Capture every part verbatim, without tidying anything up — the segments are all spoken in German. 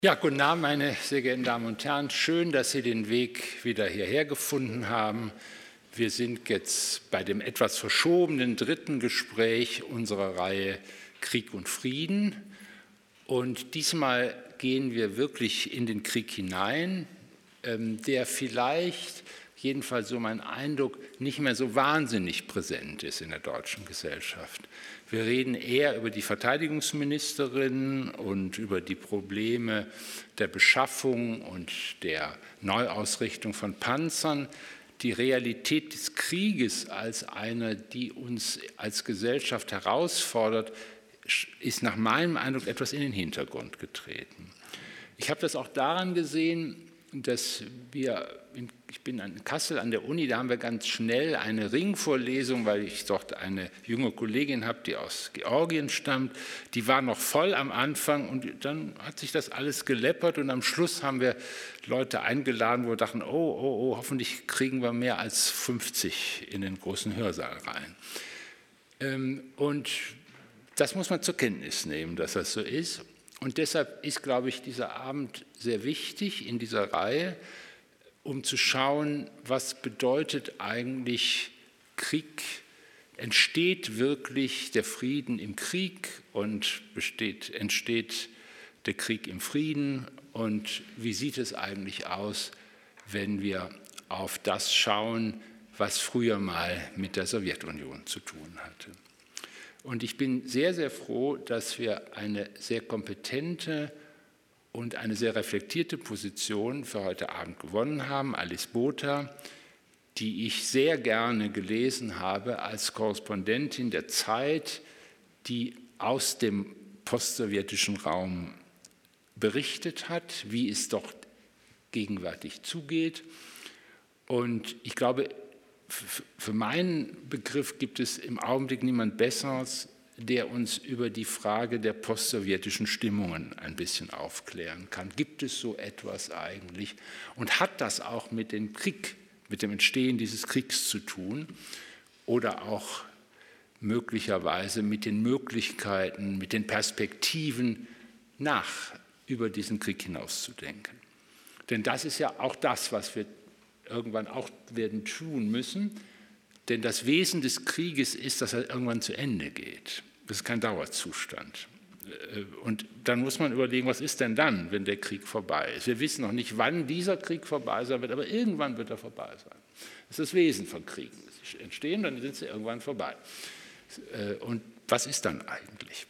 Ja, guten Abend, meine sehr geehrten Damen und Herren. Schön, dass Sie den Weg wieder hierher gefunden haben. Wir sind jetzt bei dem etwas verschobenen dritten Gespräch unserer Reihe Krieg und Frieden. Und diesmal gehen wir wirklich in den Krieg hinein, der vielleicht, jedenfalls so mein Eindruck, nicht mehr so wahnsinnig präsent ist in der deutschen Gesellschaft. Wir reden eher über die Verteidigungsministerin und über die Probleme der Beschaffung und der Neuausrichtung von Panzern. Die Realität des Krieges als eine, die uns als Gesellschaft herausfordert, ist nach meinem Eindruck etwas in den Hintergrund getreten. Ich habe das auch daran gesehen, dass wir, ich bin in Kassel an der Uni, da haben wir ganz schnell eine Ringvorlesung, weil ich dort eine junge Kollegin habe, die aus Georgien stammt, die war noch voll am Anfang und dann hat sich das alles geleppert und am Schluss haben wir Leute eingeladen, wo wir dachten, oh, oh, oh, hoffentlich kriegen wir mehr als fünfzig in den großen Hörsaal rein. Und das muss man zur Kenntnis nehmen, dass das so ist. Und deshalb ist, glaube ich, dieser Abend sehr wichtig in dieser Reihe, um zu schauen, was bedeutet eigentlich Krieg? Entsteht wirklich der Frieden im Krieg und besteht, entsteht der Krieg im Frieden? Und wie sieht es eigentlich aus, wenn wir auf das schauen, was früher mal mit der Sowjetunion zu tun hatte? Und ich bin sehr, sehr froh, dass wir eine sehr kompetente und eine sehr reflektierte Position für heute Abend gewonnen haben. Alice Botha, die ich sehr gerne gelesen habe als Korrespondentin der Zeit, die aus dem postsowjetischen Raum berichtet hat, wie es dort gegenwärtig zugeht. Und ich glaube, für meinen Begriff gibt es im Augenblick niemand Besseres, der uns über die Frage der postsowjetischen Stimmungen ein bisschen aufklären kann. Gibt es so etwas eigentlich? Und hat das auch mit dem Krieg, mit dem Entstehen dieses Kriegs zu tun? Oder auch möglicherweise mit den Möglichkeiten, mit den Perspektiven nach über diesen Krieg hinauszudenken? Denn das ist ja auch das, was wir irgendwann auch werden tun müssen, denn das Wesen des Krieges ist, dass er irgendwann zu Ende geht. Das ist kein Dauerzustand. Und dann muss man überlegen, was ist denn dann, wenn der Krieg vorbei ist? Wir wissen noch nicht, wann dieser Krieg vorbei sein wird, aber irgendwann wird er vorbei sein. Das ist das Wesen von Kriegen. Sie entstehen, dann sind sie irgendwann vorbei. Und was ist dann eigentlich?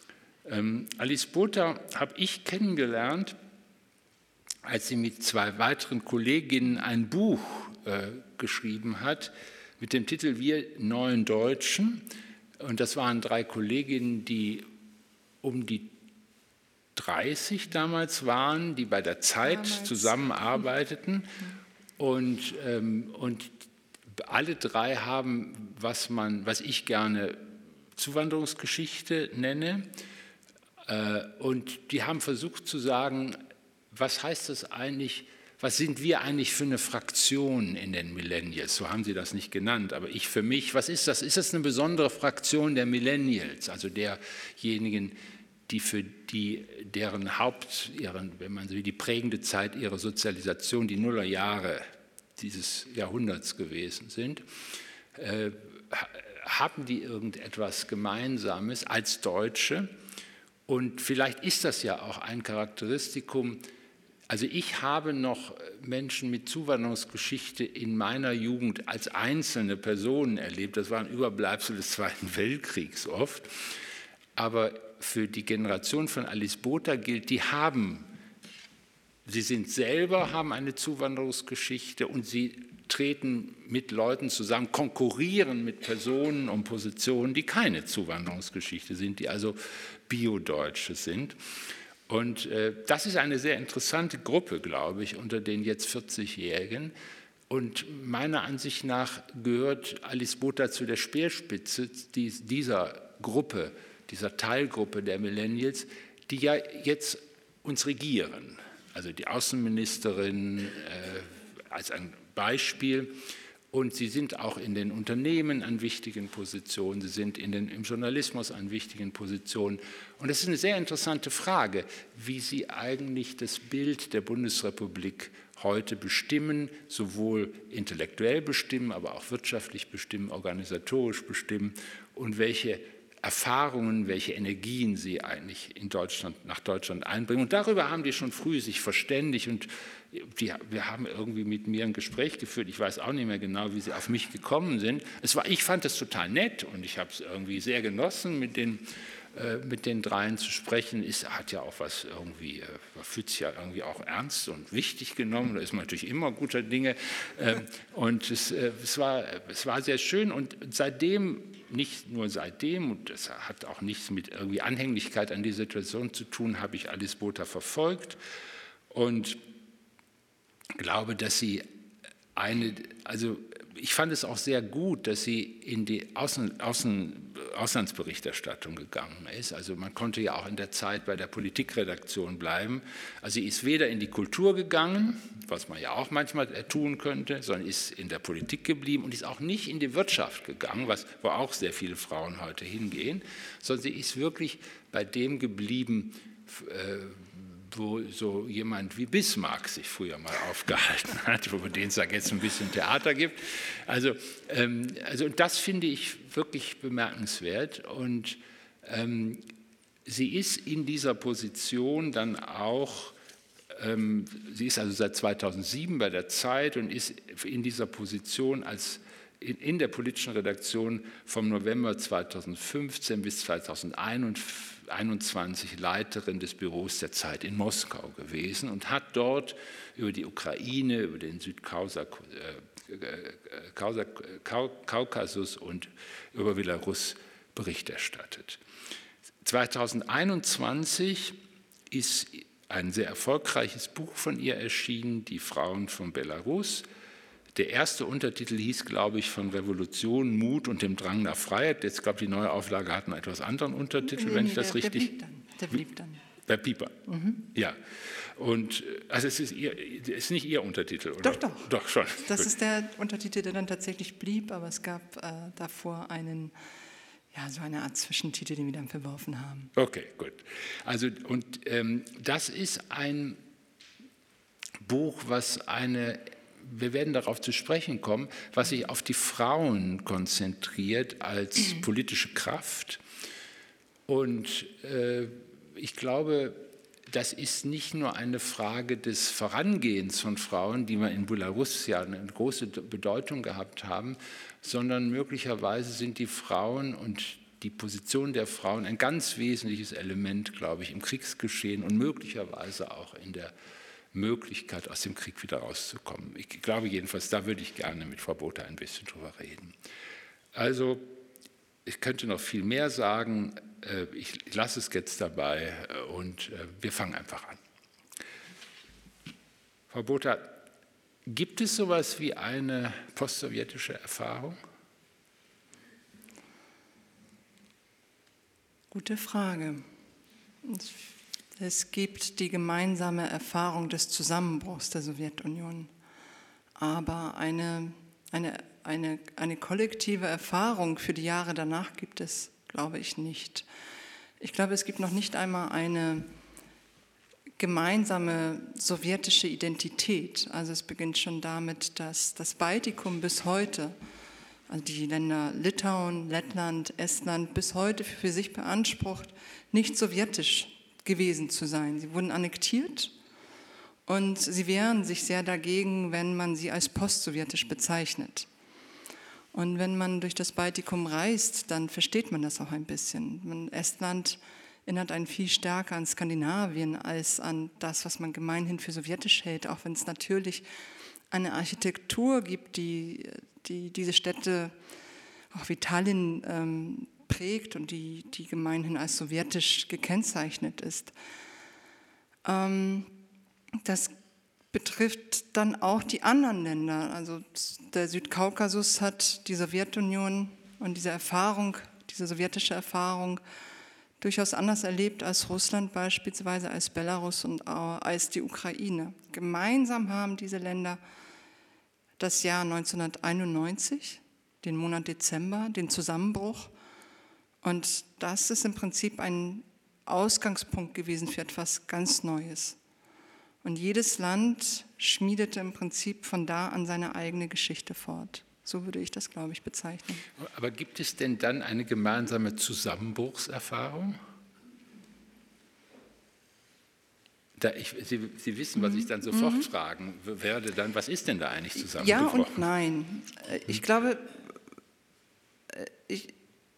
Alice Botha habe ich kennengelernt, als sie mit zwei weiteren Kolleginnen ein Buch äh, geschrieben hat mit dem Titel Wir neuen Deutschen. Und das waren drei Kolleginnen, die um die dreißig damals waren, die bei der Zeit damals zusammenarbeiteten. Und, ähm, und alle drei haben, was, man, was ich gerne Zuwanderungsgeschichte nenne. Äh, und die haben versucht zu sagen, was heißt das eigentlich, was sind wir eigentlich für eine Fraktion in den Millennials? So haben sie das nicht genannt, aber ich für mich, was ist das? Ist das eine besondere Fraktion der Millennials, also derjenigen, die für die, deren Haupt, ihren, wenn man so will, die prägende Zeit ihrer Sozialisation, die Nullerjahre dieses Jahrhunderts gewesen sind? Äh, haben die irgendetwas Gemeinsames als Deutsche? Und vielleicht ist das ja auch ein Charakteristikum. Also ich habe noch Menschen mit Zuwanderungsgeschichte in meiner Jugend als einzelne Personen erlebt. Das waren Überbleibsel des Zweiten Weltkriegs oft. Aber für die Generation von Alice Botha gilt, die haben, sie sind selber, haben eine Zuwanderungsgeschichte und sie treten mit Leuten zusammen, konkurrieren mit Personen um Positionen, die keine Zuwanderungsgeschichte sind, die also Bio-Deutsche sind. Und äh, das ist eine sehr interessante Gruppe, glaube ich, unter den jetzt vierzigjährigen. Und meiner Ansicht nach gehört Alice Botha zu der Speerspitze dieser Gruppe, dieser Teilgruppe der Millennials, die ja jetzt uns regieren. Also die Außenministerin äh, als ein Beispiel. Und sie sind auch in den Unternehmen an wichtigen Positionen, sie sind in den, im Journalismus an wichtigen Positionen. Und es ist eine sehr interessante Frage, wie sie eigentlich das Bild der Bundesrepublik heute bestimmen, sowohl intellektuell bestimmen, aber auch wirtschaftlich bestimmen, organisatorisch bestimmen und welche Erfahrungen, welche Energien sie eigentlich in Deutschland, nach Deutschland einbringen. Und darüber haben die schon früh sich verständigt und die, wir haben irgendwie mit mir ein Gespräch geführt. Ich weiß auch nicht mehr genau, wie sie auf mich gekommen sind. Es war, ich fand es total nett und ich habe es irgendwie sehr genossen, mit den, äh, mit den dreien zu sprechen. Es hat ja auch was irgendwie, äh, man fühlt sich ja irgendwie auch ernst und wichtig genommen. Da ist man natürlich immer guter Dinge. Äh, und es, äh, es, war, es war sehr schön und seitdem, nicht nur seitdem, und das hat auch nichts mit irgendwie Anhänglichkeit an die Situation zu tun, habe ich Alice Botha verfolgt und glaube, dass sie eine, also ich fand es auch sehr gut, dass sie in die Außen, Außen, Auslandsberichterstattung gegangen ist. Also man konnte ja auch in der Zeit bei der Politikredaktion bleiben. Also sie ist weder in die Kultur gegangen, was man ja auch manchmal tun könnte, sondern ist in der Politik geblieben und ist auch nicht in die Wirtschaft gegangen, was, wo auch sehr viele Frauen heute hingehen, sondern sie ist wirklich bei dem geblieben, äh, wo so jemand wie Bismarck sich früher mal aufgehalten hat, wo den es jetzt ein bisschen Theater gibt. Also, ähm, also das finde ich wirklich bemerkenswert. Und ähm, sie ist in dieser Position dann auch, ähm, sie ist also seit zweitausendsieben bei der Zeit und ist in dieser Position als in, in der politischen Redaktion vom November zweitausendfünfzehn bis zweitausendeinundzwanzig Leiterin des Büros der Zeit in Moskau gewesen und hat dort über die Ukraine, über den Südkaukasus und über Belarus Bericht erstattet. zweitausendeinundzwanzig ist ein sehr erfolgreiches Buch von ihr erschienen, Die Frauen von Belarus. Der erste Untertitel hieß, glaube ich, von Revolution, Mut und dem Drang nach Freiheit. Jetzt, glaube ich, die neue Auflage hat einen etwas anderen Untertitel, nee, wenn nee, ich das der, richtig... Der blieb dann. Der blieb dann. Bei Pieper, mhm. Ja. Und also es ist, ihr, es ist nicht Ihr Untertitel, oder? Doch, doch. Doch, schon. Das Gut. ist der Untertitel, der dann tatsächlich blieb, aber es gab äh, davor einen, ja, so eine Art Zwischentitel, den wir dann verworfen haben. Okay, gut. Also, und ähm, das ist ein Buch, was eine... Wir werden darauf zu sprechen kommen, was sich auf die Frauen konzentriert als politische Kraft. Und äh, ich glaube, das ist nicht nur eine Frage des Vorangehens von Frauen, die wir in Belarus ja eine große Bedeutung gehabt haben, sondern möglicherweise sind die Frauen und die Position der Frauen ein ganz wesentliches Element, glaube ich, im Kriegsgeschehen und möglicherweise auch in der Möglichkeit, aus dem Krieg wieder rauszukommen. Ich glaube jedenfalls, da würde ich gerne mit Frau Botha ein bisschen drüber reden. Also, ich könnte noch viel mehr sagen, ich lasse es jetzt dabei und wir fangen einfach an. Frau Botha, gibt es sowas wie eine postsowjetische Erfahrung? Gute Frage. Es gibt die gemeinsame Erfahrung des Zusammenbruchs der Sowjetunion, aber eine, eine, eine, eine kollektive Erfahrung für die Jahre danach gibt es, glaube ich, nicht. Ich glaube, es gibt noch nicht einmal eine gemeinsame sowjetische Identität. Also es beginnt schon damit, dass das Baltikum bis heute, also die Länder Litauen, Lettland, Estland, bis heute für sich beansprucht, nicht sowjetisch gewesen zu sein. Sie wurden annektiert und sie wehren sich sehr dagegen, wenn man sie als postsowjetisch bezeichnet. Und wenn man durch das Baltikum reist, dann versteht man das auch ein bisschen. Estland erinnert einen viel stärker an Skandinavien als an das, was man gemeinhin für sowjetisch hält, auch wenn es natürlich eine Architektur gibt, die, die diese Städte, auch wie Tallinn, ähm, prägt und die, die gemeinhin als sowjetisch gekennzeichnet ist. Ähm, das betrifft dann auch die anderen Länder. Also der Südkaukasus hat die Sowjetunion und diese Erfahrung, diese sowjetische Erfahrung durchaus anders erlebt als Russland beispielsweise, als Belarus und als die Ukraine. Gemeinsam haben diese Länder das Jahr neunzehnhunderteinundneunzig, den Monat Dezember, den Zusammenbruch. Und das ist im Prinzip ein Ausgangspunkt gewesen für etwas ganz Neues. Und jedes Land schmiedete im Prinzip von da an seine eigene Geschichte fort. So würde ich das, glaube ich, bezeichnen. Aber gibt es denn dann eine gemeinsame Zusammenbruchserfahrung? Da ich, Sie, Sie wissen, was ich dann sofort mhm. fragen werde, dann, was ist denn da eigentlich zusammengebrochen? Ja und nein. Ich glaube, ich,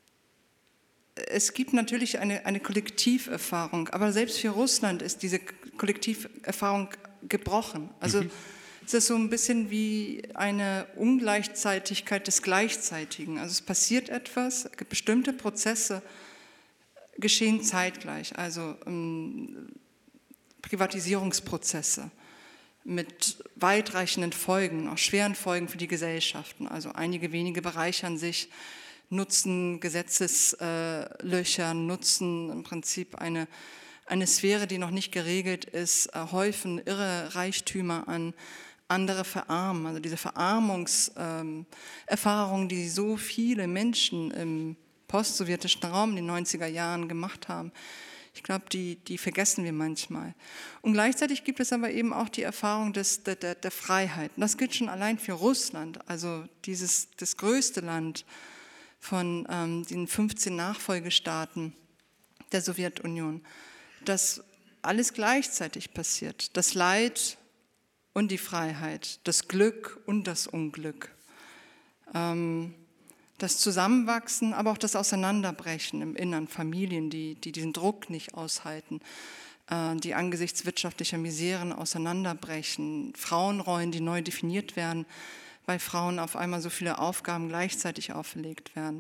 es gibt natürlich eine, eine Kollektiverfahrung, aber selbst für Russland ist diese Kollektiverfahrung gebrochen. Also mhm. es ist so ein bisschen wie eine Ungleichzeitigkeit des Gleichzeitigen. Also es passiert etwas, bestimmte Prozesse geschehen zeitgleich. Also ähm, Privatisierungsprozesse mit weitreichenden Folgen, auch schweren Folgen für die Gesellschaften. Also einige wenige bereichern sich, nutzen Gesetzeslöcher, nutzen im Prinzip eine, eine Sphäre, die noch nicht geregelt ist, häufen irre Reichtümer an, andere verarmen. Also diese Verarmungserfahrung, ähm, die so viele Menschen im postsowjetischen Raum in den neunziger Jahren gemacht haben, ich glaube, die, die vergessen wir manchmal. Und gleichzeitig gibt es aber eben auch die Erfahrung des, der, der, der Freiheit. Und das gilt schon allein für Russland, also dieses, das größte Land von ähm, den fünfzehn Nachfolgestaaten der Sowjetunion, dass alles gleichzeitig passiert. Das Leid und die Freiheit, das Glück und das Unglück. Ähm, Das Zusammenwachsen, aber auch das Auseinanderbrechen im Innern, Familien, die, die diesen Druck nicht aushalten, äh, die angesichts wirtschaftlicher Miseren auseinanderbrechen, Frauenrollen, die neu definiert werden, weil Frauen auf einmal so viele Aufgaben gleichzeitig auferlegt werden.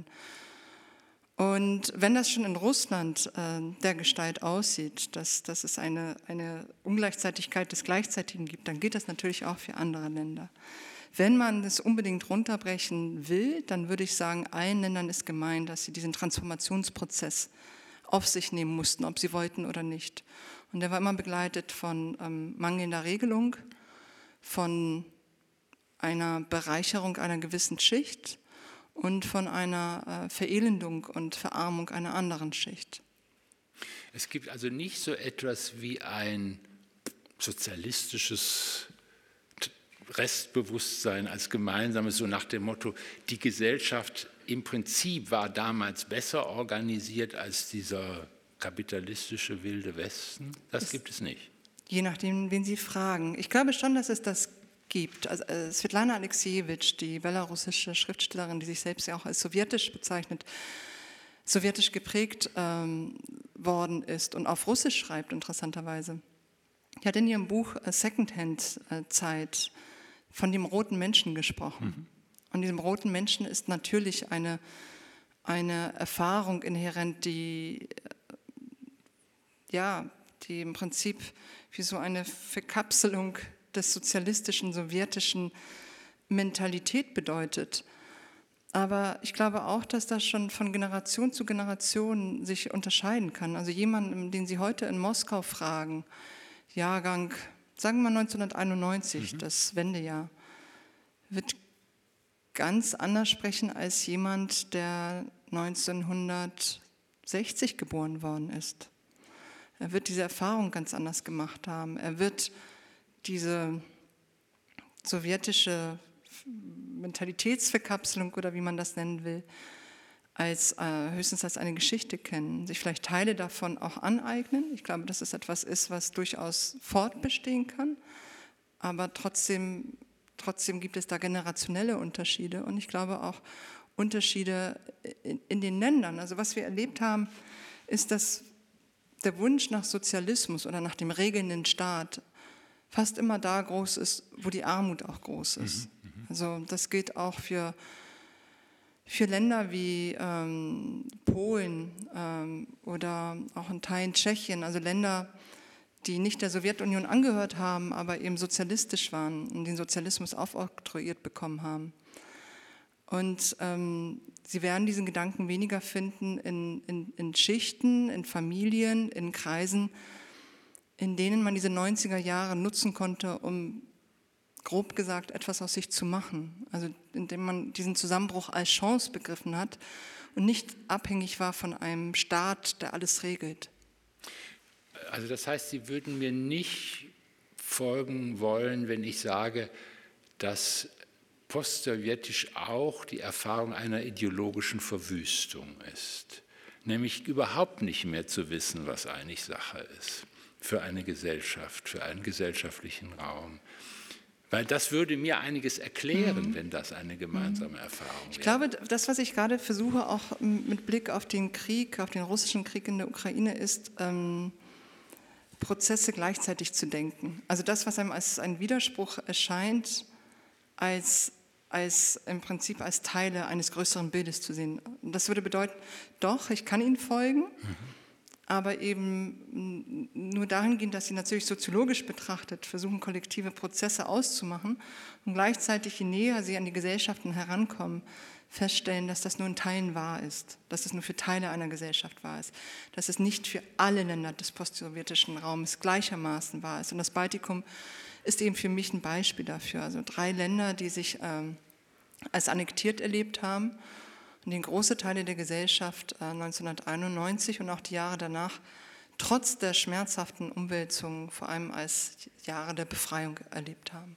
Und wenn das schon in Russland äh, der Gestalt aussieht, dass, dass es eine, eine Ungleichzeitigkeit des Gleichzeitigen gibt, dann gilt das natürlich auch für andere Länder. Wenn man das unbedingt runterbrechen will, dann würde ich sagen, allen Ländern ist gemein, dass sie diesen Transformationsprozess auf sich nehmen mussten, ob sie wollten oder nicht. Und der war immer begleitet von ähm, mangelnder Regelung, von einer Bereicherung einer gewissen Schicht und von einer äh, Verelendung und Verarmung einer anderen Schicht. Es gibt also nicht so etwas wie ein sozialistisches Restbewusstsein als gemeinsames, so nach dem Motto, die Gesellschaft im Prinzip war damals besser organisiert als dieser kapitalistische wilde Westen. Das, das gibt es nicht. Je nachdem, wen Sie fragen. Ich glaube schon, dass es das gibt. Also, äh, Svetlana Aleksejewitsch, die belarussische Schriftstellerin, die sich selbst ja auch als sowjetisch bezeichnet, sowjetisch geprägt ähm, worden ist und auf Russisch schreibt, interessanterweise. Die hat in ihrem Buch äh, Secondhand-Zeit von dem roten Menschen gesprochen. Mhm. Und diesem roten Menschen ist natürlich eine, eine Erfahrung inhärent, die, ja, die im Prinzip wie so eine Verkapselung des sozialistischen, sowjetischen Mentalität bedeutet. Aber ich glaube auch, dass das schon von Generation zu Generation sich unterscheiden kann. Also jemanden, den Sie heute in Moskau fragen, Jahrgang, sagen wir mal neunzehnhunderteinundneunzig, mhm. das Wendejahr, wird ganz anders sprechen als jemand, der neunzehnhundertsechzig geboren worden ist. Er wird diese Erfahrung ganz anders gemacht haben. Er wird diese sowjetische Mentalitätsverkapselung oder wie man das nennen will, als äh, höchstens als eine Geschichte kennen, sich vielleicht Teile davon auch aneignen. Ich glaube, dass es etwas ist, was durchaus fortbestehen kann, aber trotzdem, trotzdem gibt es da generationelle Unterschiede und ich glaube auch Unterschiede in, in den Ländern. Also was wir erlebt haben, ist, dass der Wunsch nach Sozialismus oder nach dem regelnden Staat fast immer da groß ist, wo die Armut auch groß ist. Mhm, mh. Also das gilt auch für Für Länder wie ähm, Polen ähm, oder auch in Teilen Tschechien, also Länder, die nicht der Sowjetunion angehört haben, aber eben sozialistisch waren und den Sozialismus aufoktroyiert bekommen haben. Und ähm, sie werden diesen Gedanken weniger finden in, in, in Schichten, in Familien, in Kreisen, in denen man diese neunziger Jahre nutzen konnte, um grob gesagt, etwas aus sich zu machen. Also indem man diesen Zusammenbruch als Chance begriffen hat und nicht abhängig war von einem Staat, der alles regelt. Also das heißt, Sie würden mir nicht folgen wollen, wenn ich sage, dass postsowjetisch auch die Erfahrung einer ideologischen Verwüstung ist. Nämlich überhaupt nicht mehr zu wissen, was eigentlich Sache ist für eine Gesellschaft, für einen gesellschaftlichen Raum. Weil das würde mir einiges erklären, mhm. wenn das eine gemeinsame Erfahrung wäre. Ich glaube, das, was ich gerade versuche, auch mit Blick auf den Krieg, auf den russischen Krieg in der Ukraine, ist, ähm, Prozesse gleichzeitig zu denken. Also das, was einem als ein Widerspruch erscheint, als, als im Prinzip als Teile eines größeren Bildes zu sehen. Das würde bedeuten, doch, ich kann Ihnen folgen, mhm. aber eben nur dahingehend, dass Sie natürlich soziologisch betrachtet versuchen, kollektive Prozesse auszumachen und gleichzeitig, je näher Sie an die Gesellschaften herankommen, feststellen, dass das nur in Teilen wahr ist, dass es nur für Teile einer Gesellschaft wahr ist, dass es nicht für alle Länder des postsowjetischen Raumes gleichermaßen wahr ist. Und das Baltikum ist eben für mich ein Beispiel dafür. Also drei Länder, die sich ähm, als annektiert erlebt haben und den große Teile der Gesellschaft äh, neunzehnhunderteinundneunzig und auch die Jahre danach trotz der schmerzhaften Umwälzungen vor allem als Jahre der Befreiung erlebt haben.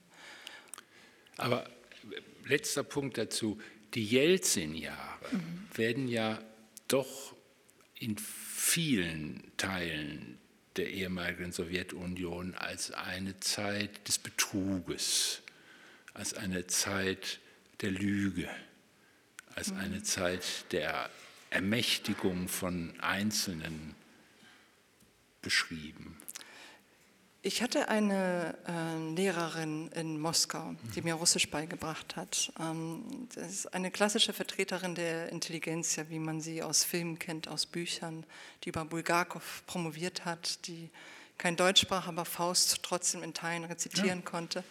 Aber letzter Punkt dazu. Die Jelzin-Jahre mhm. werden ja doch in vielen Teilen der ehemaligen Sowjetunion als eine Zeit des Betruges, als eine Zeit der Lüge, als mhm. eine Zeit der Ermächtigung von Einzelnen beschrieben. Ich hatte eine äh, Lehrerin in Moskau, die mir Russisch beigebracht hat. Ähm, das ist eine klassische Vertreterin der Intelligenz, wie man sie aus Filmen kennt, aus Büchern, die über Bulgakov promoviert hat, die kein Deutsch sprach, aber Faust trotzdem in Teilen rezitieren ja. konnte.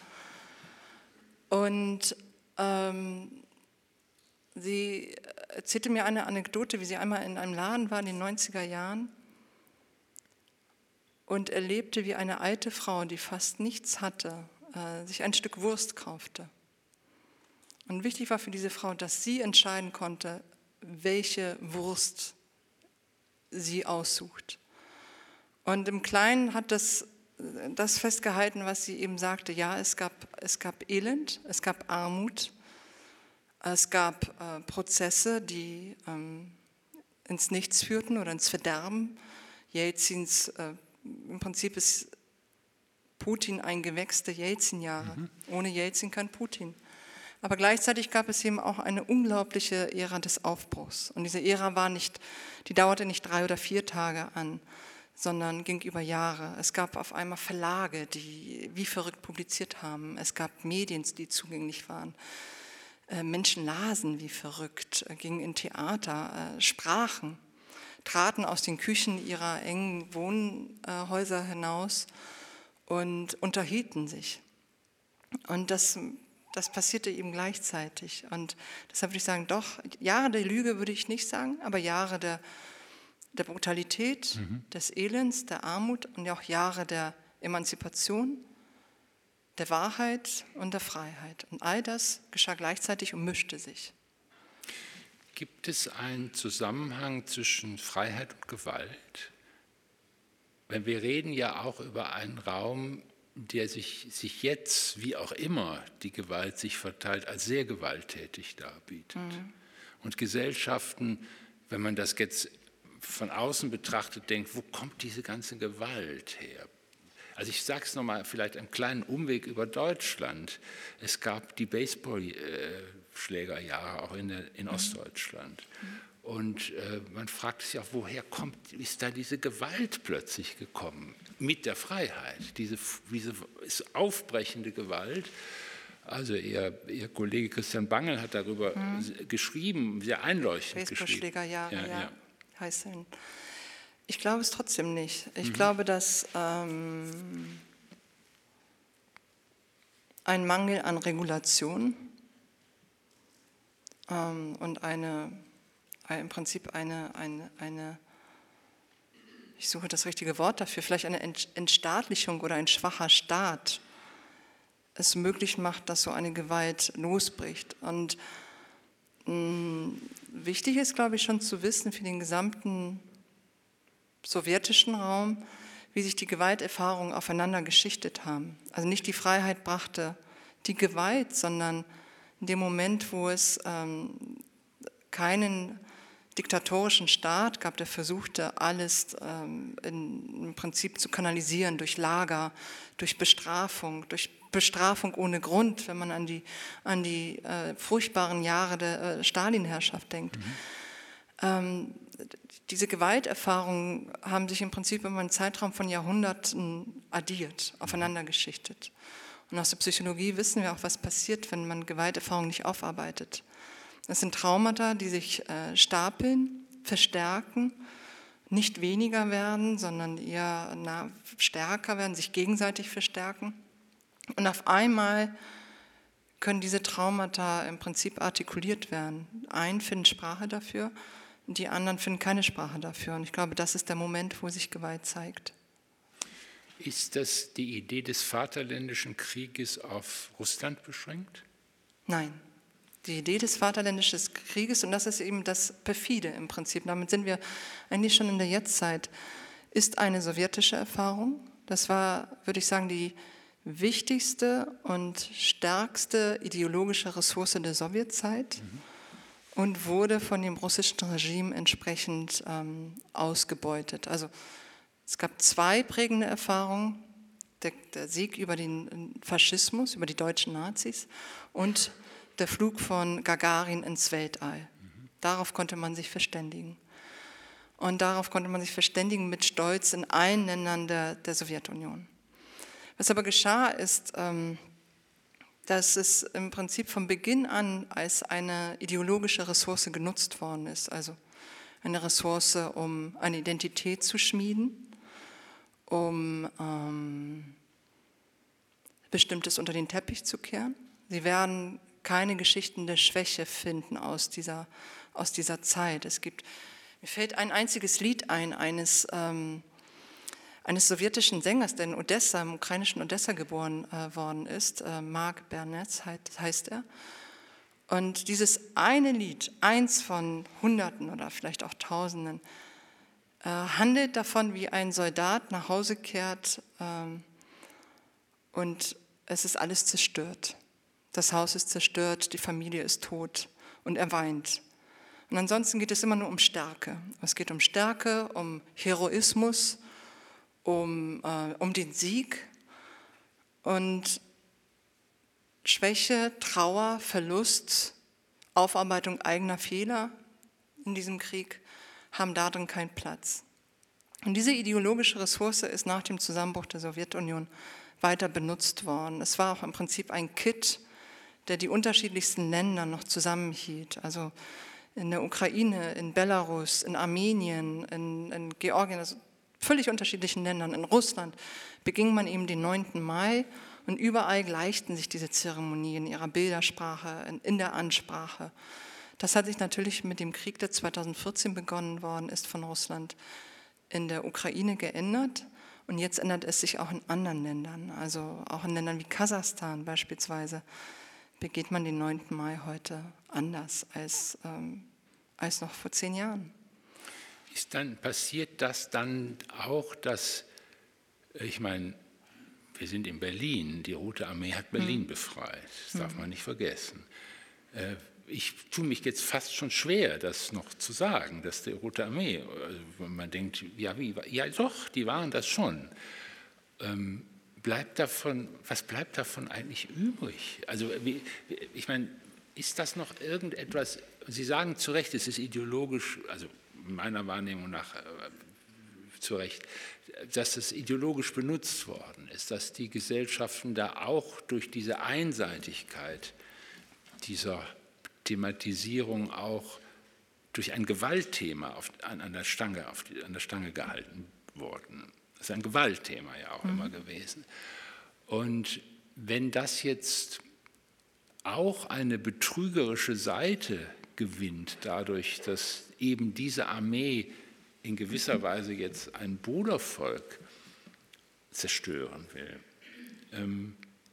Und ähm, sie erzählte mir eine Anekdote, wie sie einmal in einem Laden war in den neunziger Jahren und erlebte, wie eine alte Frau, die fast nichts hatte, äh, sich ein Stück Wurst kaufte. Und wichtig war für diese Frau, dass sie entscheiden konnte, welche Wurst sie aussucht. Und im Kleinen hat das, das festgehalten, was sie eben sagte. Ja, es gab, es gab Elend, es gab Armut, es gab äh, Prozesse, die ähm, ins Nichts führten oder ins Verderben. Jelzins äh, Im Prinzip ist Putin ein Gewächs der Jelzin-Jahre. Mhm. Ohne Jelzin kein Putin. Aber gleichzeitig gab es eben auch eine unglaubliche Ära des Aufbruchs. Und diese Ära war nicht, die dauerte nicht drei oder vier Tage an, sondern ging über Jahre. Es gab auf einmal Verlage, die wie verrückt publiziert haben. Es gab Medien, die zugänglich waren. Menschen lasen wie verrückt, gingen in Theater, sprachen, traten aus den Küchen ihrer engen Wohnhäuser hinaus und unterhielten sich. Und das, das passierte eben gleichzeitig. Und deshalb würde ich sagen, doch, Jahre der Lüge würde ich nicht sagen, aber Jahre der, der Brutalität, mhm. des Elends, der Armut und auch Jahre der Emanzipation, der Wahrheit und der Freiheit. Und all das geschah gleichzeitig und mischte sich. Gibt es einen Zusammenhang zwischen Freiheit und Gewalt? Weil wir reden ja auch über einen Raum, der sich, sich jetzt, wie auch immer die Gewalt sich verteilt, als sehr gewalttätig darbietet. Mhm. Und Gesellschaften, wenn man das jetzt von außen betrachtet, denkt, wo kommt diese ganze Gewalt her? Also ich sage es nochmal, vielleicht einen kleinen Umweg über Deutschland. Es gab die Baseballschlägerjahre auch in, der, in Ostdeutschland. Und äh, man fragt sich auch, woher kommt, ist da diese Gewalt plötzlich gekommen? Mit der Freiheit, diese, diese aufbrechende Gewalt. Also ihr, ihr Kollege Christian Bangel hat darüber mhm. geschrieben, sehr einleuchtend geschrieben. Baseballschlägerjahre, ja, ja. ja. heißen. Ich glaube es trotzdem nicht. Ich mhm. glaube, dass ähm, ein Mangel an Regulation ähm, und eine, im Prinzip eine, eine, eine, ich suche das richtige Wort dafür, vielleicht eine Entstaatlichung oder ein schwacher Staat es möglich macht, dass so eine Gewalt losbricht. Und mh, wichtig ist, glaube ich, schon zu wissen für den gesamten sowjetischen Raum, wie sich die Gewalterfahrungen aufeinander geschichtet haben. Also nicht die Freiheit brachte die Gewalt, sondern in dem Moment, wo es ähm, keinen diktatorischen Staat gab, der versuchte, alles ähm, in, im Prinzip zu kanalisieren durch Lager, durch Bestrafung, durch Bestrafung ohne Grund, wenn man an die, an die äh, furchtbaren Jahre der äh, Stalin-Herrschaft denkt. Mhm. Ähm, diese Gewalterfahrungen haben sich im Prinzip über einen Zeitraum von Jahrhunderten addiert, aufeinander geschichtet. Und aus der Psychologie wissen wir auch, was passiert, wenn man Gewalterfahrungen nicht aufarbeitet. Das sind Traumata, die sich äh, stapeln, verstärken, nicht weniger werden, sondern eher na, stärker werden, sich gegenseitig verstärken. Und auf einmal können diese Traumata im Prinzip artikuliert werden. Einen finden Sprache dafür, die anderen finden keine Sprache dafür. Und ich glaube, das ist der Moment, wo sich Gewalt zeigt. Ist das die Idee des Vaterländischen Krieges auf Russland beschränkt? Nein. Die Idee des Vaterländischen Krieges, und das ist eben das Perfide im Prinzip, damit sind wir eigentlich schon in der Jetztzeit, ist eine sowjetische Erfahrung. Das war, würde ich sagen, die wichtigste und stärkste ideologische Ressource der Sowjetzeit mhm. und wurde von dem russischen Regime entsprechend ähm, ausgebeutet. Also es gab zwei prägende Erfahrungen, der, der Sieg über den Faschismus, über die deutschen Nazis und der Flug von Gagarin ins Weltall. Mhm. Darauf konnte man sich verständigen. Und darauf konnte man sich verständigen mit Stolz in allen Ländern der, der Sowjetunion. Was aber geschah, ist, ähm, dass es im Prinzip von Beginn an als eine ideologische Ressource genutzt worden ist. Also eine Ressource, um eine Identität zu schmieden, um ähm, Bestimmtes unter den Teppich zu kehren. Sie werden keine Geschichten der Schwäche finden aus dieser, aus dieser Zeit. Es gibt, mir fällt ein einziges Lied ein, eines, ähm, eines sowjetischen Sängers, der in Odessa, im ukrainischen Odessa geboren äh, worden ist, äh, Mark Bernetz heißt er. Und dieses eine Lied, eins von Hunderten oder vielleicht auch Tausenden, äh, handelt davon, wie ein Soldat nach Hause kehrt ähm, und es ist alles zerstört. Das Haus ist zerstört, die Familie ist tot und er weint. Und ansonsten geht es immer nur um Stärke. Es geht um Stärke, um Heroismus, um, äh, um den Sieg. Und Schwäche, Trauer, Verlust, Aufarbeitung eigener Fehler in diesem Krieg haben darin keinen Platz. Und diese ideologische Ressource ist nach dem Zusammenbruch der Sowjetunion weiter benutzt worden. Es war auch im Prinzip ein Kit, der die unterschiedlichsten Länder noch zusammenhielt. Also in der Ukraine, in Belarus, in Armenien, in, in Georgien, also völlig unterschiedlichen Ländern, in Russland, beging man eben den neunten Mai und überall gleichten sich diese Zeremonien in ihrer Bildersprache, in, in der Ansprache. Das hat sich natürlich mit dem Krieg, der zweitausendvierzehn begonnen worden ist von Russland, in der Ukraine geändert. Und jetzt ändert es sich auch in anderen Ländern, also auch in Ländern wie Kasachstan beispielsweise, begeht man den neunten Mai heute anders als, ähm, als noch vor zehn Jahren. Ist dann, passiert das dann auch, dass, ich meine, wir sind in Berlin, die Rote Armee hat Berlin hm. befreit, das darf hm. man nicht vergessen. Äh, ich tue mich jetzt fast schon schwer, das noch zu sagen, dass die Rote Armee, also man denkt, ja, wie, ja doch, die waren das schon. Ähm, bleibt davon, was bleibt davon eigentlich übrig? Also wie, ich meine, ist das noch irgendetwas, Sie sagen zu Recht, es ist ideologisch, also meiner Wahrnehmung nach äh, zu Recht, dass es ideologisch benutzt worden ist, dass die Gesellschaften da auch durch diese Einseitigkeit dieser Thematisierung auch durch ein Gewaltthema auf, an, an, der Stange, auf die, an der Stange gehalten wurden. Das ist ein Gewaltthema ja auch mhm. immer gewesen. Und wenn das jetzt auch eine betrügerische Seite gewinnt, dadurch, dass eben diese Armee in gewisser Weise jetzt ein Brudervolk zerstören will, ähm,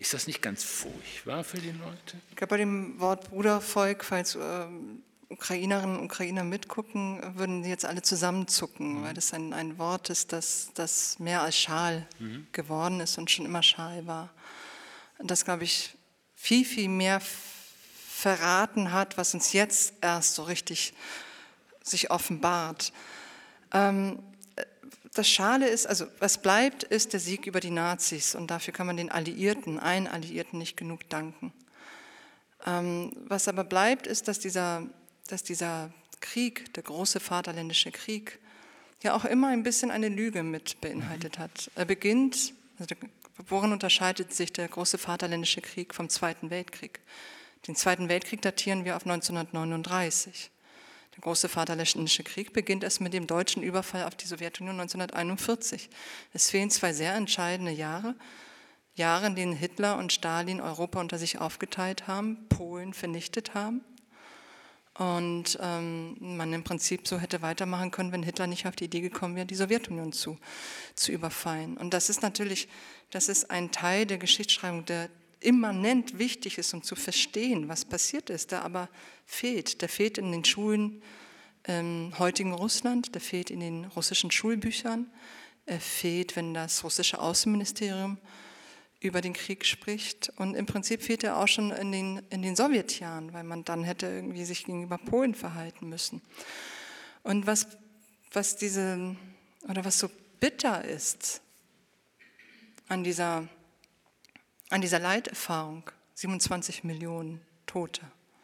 Ist das nicht ganz furchtbar für die Leute? Ich glaube, bei dem Wort Brudervolk, falls äh, Ukrainerinnen und Ukrainer mitgucken, würden sie jetzt alle zusammenzucken, mhm. weil das ein, ein Wort ist, das, das mehr als Schal mhm. geworden ist und schon immer Schal war. Und das, glaube ich, viel, viel mehr verraten hat, was uns jetzt erst so richtig sich offenbart. Ähm, das Schale ist, also was bleibt, ist der Sieg über die Nazis und dafür kann man den Alliierten, allen Alliierten nicht genug danken. Ähm, was aber bleibt, ist, dass dieser dass dieser Krieg, der große Vaterländische Krieg, ja auch immer ein bisschen eine Lüge mit beinhaltet hat. Er beginnt, also worin unterscheidet sich der große Vaterländische Krieg vom Zweiten Weltkrieg? Den Zweiten Weltkrieg datieren wir auf neunzehnhundertneununddreißig. Der große Vaterländische Krieg beginnt erst mit dem deutschen Überfall auf die Sowjetunion neunzehnhunderteinundvierzig. Es fehlen zwei sehr entscheidende Jahre, Jahre, in denen Hitler und Stalin Europa unter sich aufgeteilt haben, Polen vernichtet haben. Und ähm, man im Prinzip so hätte weitermachen können, wenn Hitler nicht auf die Idee gekommen wäre, die Sowjetunion zu, zu überfallen. Und das ist natürlich, das ist ein Teil der Geschichtsschreibung, der immanent wichtig ist, um zu verstehen, was passiert ist, der aber fehlt. Der fehlt in den Schulen im heutigen Russland, der fehlt in den russischen Schulbüchern, er fehlt, wenn das russische Außenministerium über den Krieg spricht. Und im Prinzip fehlt er auch schon in den, in den Sowjetjahren, weil man dann hätte irgendwie sich gegenüber Polen verhalten müssen. Und was, was diese, oder was so bitter ist an dieser, an dieser Leiterfahrung, siebenundzwanzig Millionen Tote,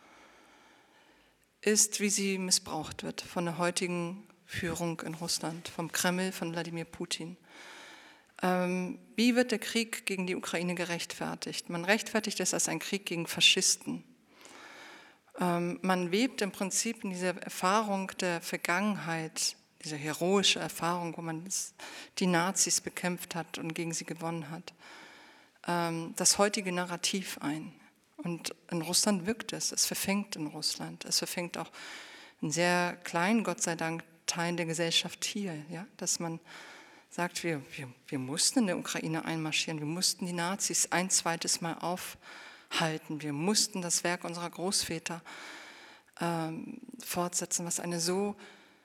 ist, wie sie missbraucht wird von der heutigen Führung in Russland, vom Kreml, von Wladimir Putin. Wie wird der Krieg gegen die Ukraine gerechtfertigt? Man rechtfertigt es als ein Krieg gegen Faschisten. Man webt im Prinzip in dieser Erfahrung der Vergangenheit, diese heroische Erfahrung, wo man die Nazis bekämpft hat und gegen sie gewonnen hat, das heutige Narrativ ein. Und in Russland wirkt es, es verfängt in Russland. Es verfängt auch in sehr kleinen, Gott sei Dank, Teilen der Gesellschaft hier, ja, dass man sagt, wir, wir, wir mussten in der Ukraine einmarschieren, wir mussten die Nazis ein zweites Mal aufhalten, wir mussten das Werk unserer Großväter ähm, fortsetzen, was eine so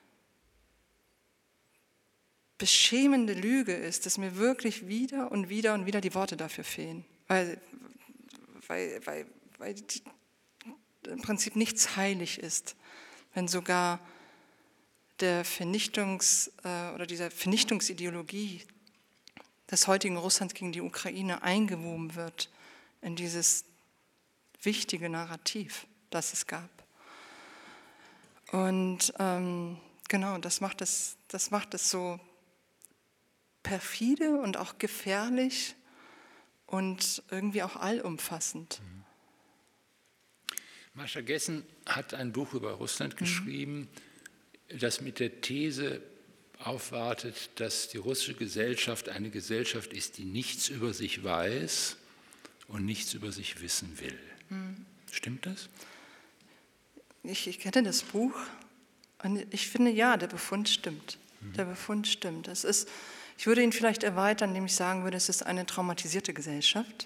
beschämende Lüge ist, dass mir wirklich wieder und wieder und wieder die Worte dafür fehlen, weil, weil, weil, weil die, im Prinzip nichts heilig ist, wenn sogar der Vernichtungs- oder dieser Vernichtungsideologie des heutigen Russlands gegen die Ukraine eingewoben wird in dieses wichtige Narrativ, das es gab. Und ähm, genau, das macht es, das macht es so perfide und auch gefährlich und irgendwie auch allumfassend. Mascha Gessen hat ein Buch über Russland geschrieben, mhm. das mit der These aufwartet, dass die russische Gesellschaft eine Gesellschaft ist, die nichts über sich weiß und nichts über sich wissen will. Mhm. Stimmt das? Ich, ich kenne das Buch und ich finde, ja, der Befund stimmt. Mhm. Der Befund stimmt. Es ist, ich würde ihn vielleicht erweitern, indem ich sagen würde, es ist eine traumatisierte Gesellschaft.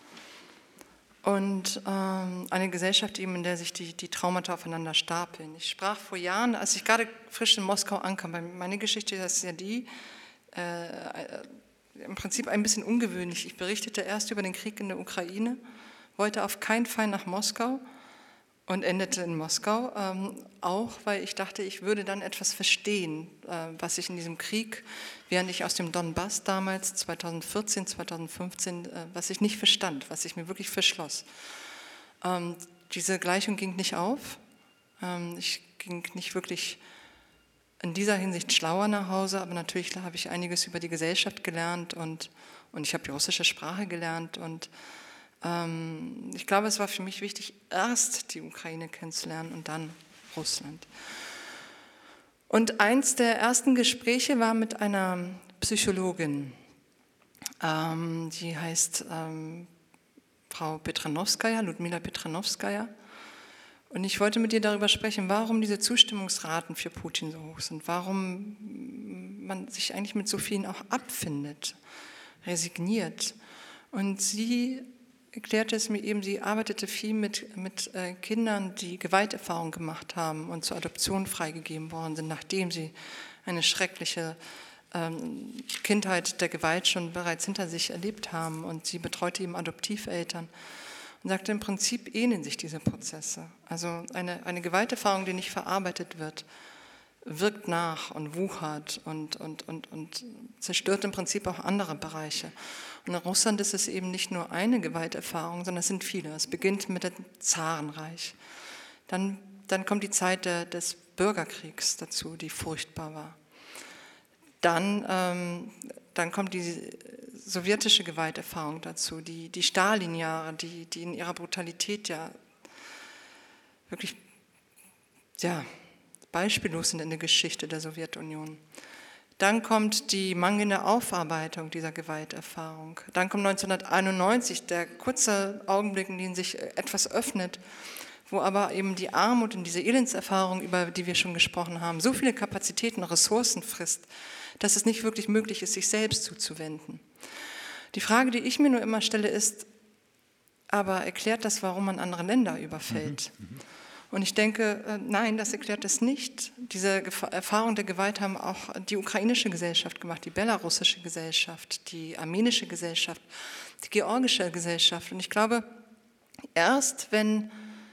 Und ähm, eine Gesellschaft eben, in der sich die, die Traumata aufeinander stapeln. Ich sprach vor Jahren, als ich gerade frisch in Moskau ankam, meine Geschichte ist ja die, äh, im Prinzip ein bisschen ungewöhnlich. Ich berichtete erst über den Krieg in der Ukraine, wollte auf keinen Fall nach Moskau und endete in Moskau, ähm, auch weil ich dachte, ich würde dann etwas verstehen, äh, was ich in diesem Krieg, während ich aus dem Donbass damals zweitausendvierzehn, zweitausendfünfzehn, äh, was ich nicht verstand, was ich mir wirklich verschloss. Ähm, diese Gleichung ging nicht auf. Ähm, ich ging nicht wirklich in dieser Hinsicht schlauer nach Hause, aber natürlich habe ich einiges über die Gesellschaft gelernt und, und ich habe die russische Sprache gelernt und ähm, ich glaube, es war für mich wichtig, erst die Ukraine kennenzulernen und dann Russland. Und eins der ersten Gespräche war mit einer Psychologin, ähm, die heißt ähm, Frau Petranowskaja, Ludmila Petranowskaja. Und ich wollte mit ihr darüber sprechen, warum diese Zustimmungsraten für Putin so hoch sind, warum man sich eigentlich mit so vielen auch abfindet, resigniert. Und sie erklärte es mir eben, sie arbeitete viel mit, mit äh, Kindern, die Gewalterfahrung gemacht haben und zur Adoption freigegeben worden sind, nachdem sie eine schreckliche ähm, Kindheit der Gewalt schon bereits hinter sich erlebt haben. Und sie betreute eben Adoptiveltern und sagte, im Prinzip ähneln sich diese Prozesse. Also eine, eine Gewalterfahrung, die nicht verarbeitet wird, wirkt nach und wuchert und, und, und, und zerstört im Prinzip auch andere Bereiche. Und in Russland ist es eben nicht nur eine Gewalterfahrung, sondern es sind viele. Es beginnt mit dem Zarenreich. Dann, dann kommt die Zeit der, des Bürgerkriegs dazu, die furchtbar war. Dann, ähm, dann kommt die sowjetische Gewalterfahrung dazu, die, die Stalin-Jahre, die, die in ihrer Brutalität ja wirklich, ja, beispiellos sind in der Geschichte der Sowjetunion. Dann kommt die mangelnde Aufarbeitung dieser Gewalterfahrung. Dann kommt neunzehnhunderteinundneunzig der kurze Augenblick, in dem sich etwas öffnet, wo aber eben die Armut und diese Elendserfahrung, über die wir schon gesprochen haben, so viele Kapazitäten und Ressourcen frisst, dass es nicht wirklich möglich ist, sich selbst zuzuwenden. Die Frage, die ich mir nur immer stelle, ist, aber erklärt das, warum man andere Länder überfällt? Mhm. Mhm. Und ich denke, nein, das erklärt es nicht. Diese Erfahrung der Gewalt haben auch die ukrainische Gesellschaft gemacht, die belarussische Gesellschaft, die armenische Gesellschaft, die georgische Gesellschaft. Und ich glaube, erst wenn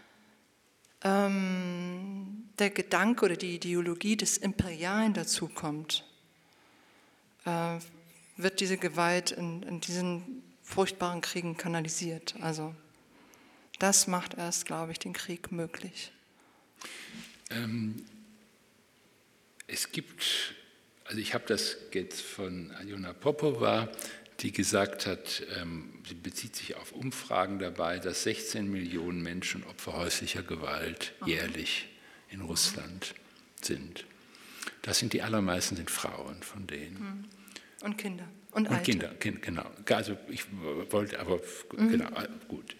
ähm, der Gedanke oder die Ideologie des Imperialen dazukommt, äh, wird diese Gewalt in, in diesen furchtbaren Kriegen kanalisiert. Also das macht erst, glaube ich, den Krieg möglich. Ähm, es gibt, also ich habe das jetzt von Aljona Popova, die gesagt hat, ähm, sie bezieht sich auf Umfragen dabei, dass sechzehn Millionen Menschen Opfer häuslicher Gewalt jährlich in Russland sind. Das sind die allermeisten sind Frauen von denen. Und Kinder und, und Alte. Kinder, kind, genau. Also ich wollte, aber mhm. genau, gut.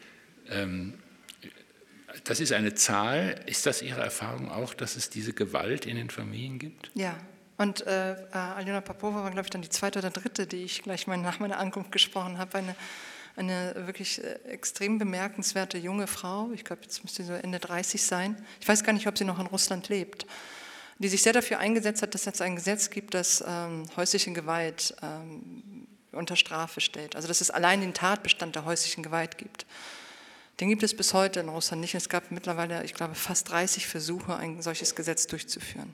Das ist eine Zahl. Ist das Ihre Erfahrung auch, dass es diese Gewalt in den Familien gibt? Ja, und äh, Aljona Popova war, glaube ich, dann die zweite oder dritte, die ich gleich mal nach meiner Ankunft gesprochen habe. Eine, eine wirklich extrem bemerkenswerte junge Frau, ich glaube, jetzt müsste sie so Ende dreißig sein. Ich weiß gar nicht, ob sie noch in Russland lebt, die sich sehr dafür eingesetzt hat, dass es ein Gesetz gibt, das ähm, häusliche Gewalt ähm, unter Strafe stellt. Also dass es allein den Tatbestand der häuslichen Gewalt gibt. Den gibt es bis heute in Russland nicht. Es gab mittlerweile, ich glaube, fast dreißig Versuche, ein solches Gesetz durchzuführen.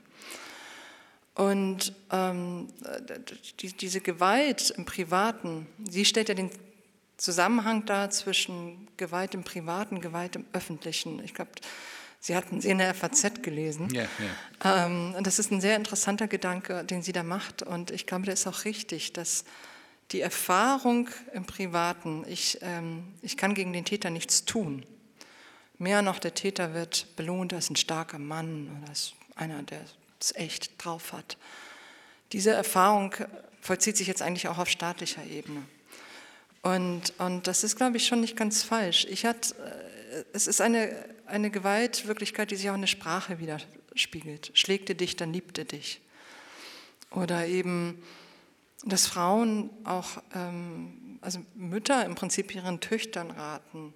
Und ähm, die, diese Gewalt im Privaten, sie stellt ja den Zusammenhang dar zwischen Gewalt im Privaten, Gewalt im Öffentlichen. Ich glaube, Sie hatten sie in der F A Z gelesen. Ja, ja. Ähm, und das ist ein sehr interessanter Gedanke, den sie da macht. Und ich glaube, der ist auch richtig, dass die Erfahrung im Privaten, ich, ähm, ich kann gegen den Täter nichts tun. Mehr noch, der Täter wird belohnt als ein starker Mann oder als einer, der es echt drauf hat. Diese Erfahrung vollzieht sich jetzt eigentlich auch auf staatlicher Ebene. Und, und das ist, glaube ich, schon nicht ganz falsch. Ich hatte, es ist eine, eine Gewaltwirklichkeit, die sich auch in der Sprache widerspiegelt. Schlägte dich, dann liebte dich. Oder eben, dass Frauen auch, ähm, also Mütter im Prinzip ihren Töchtern raten,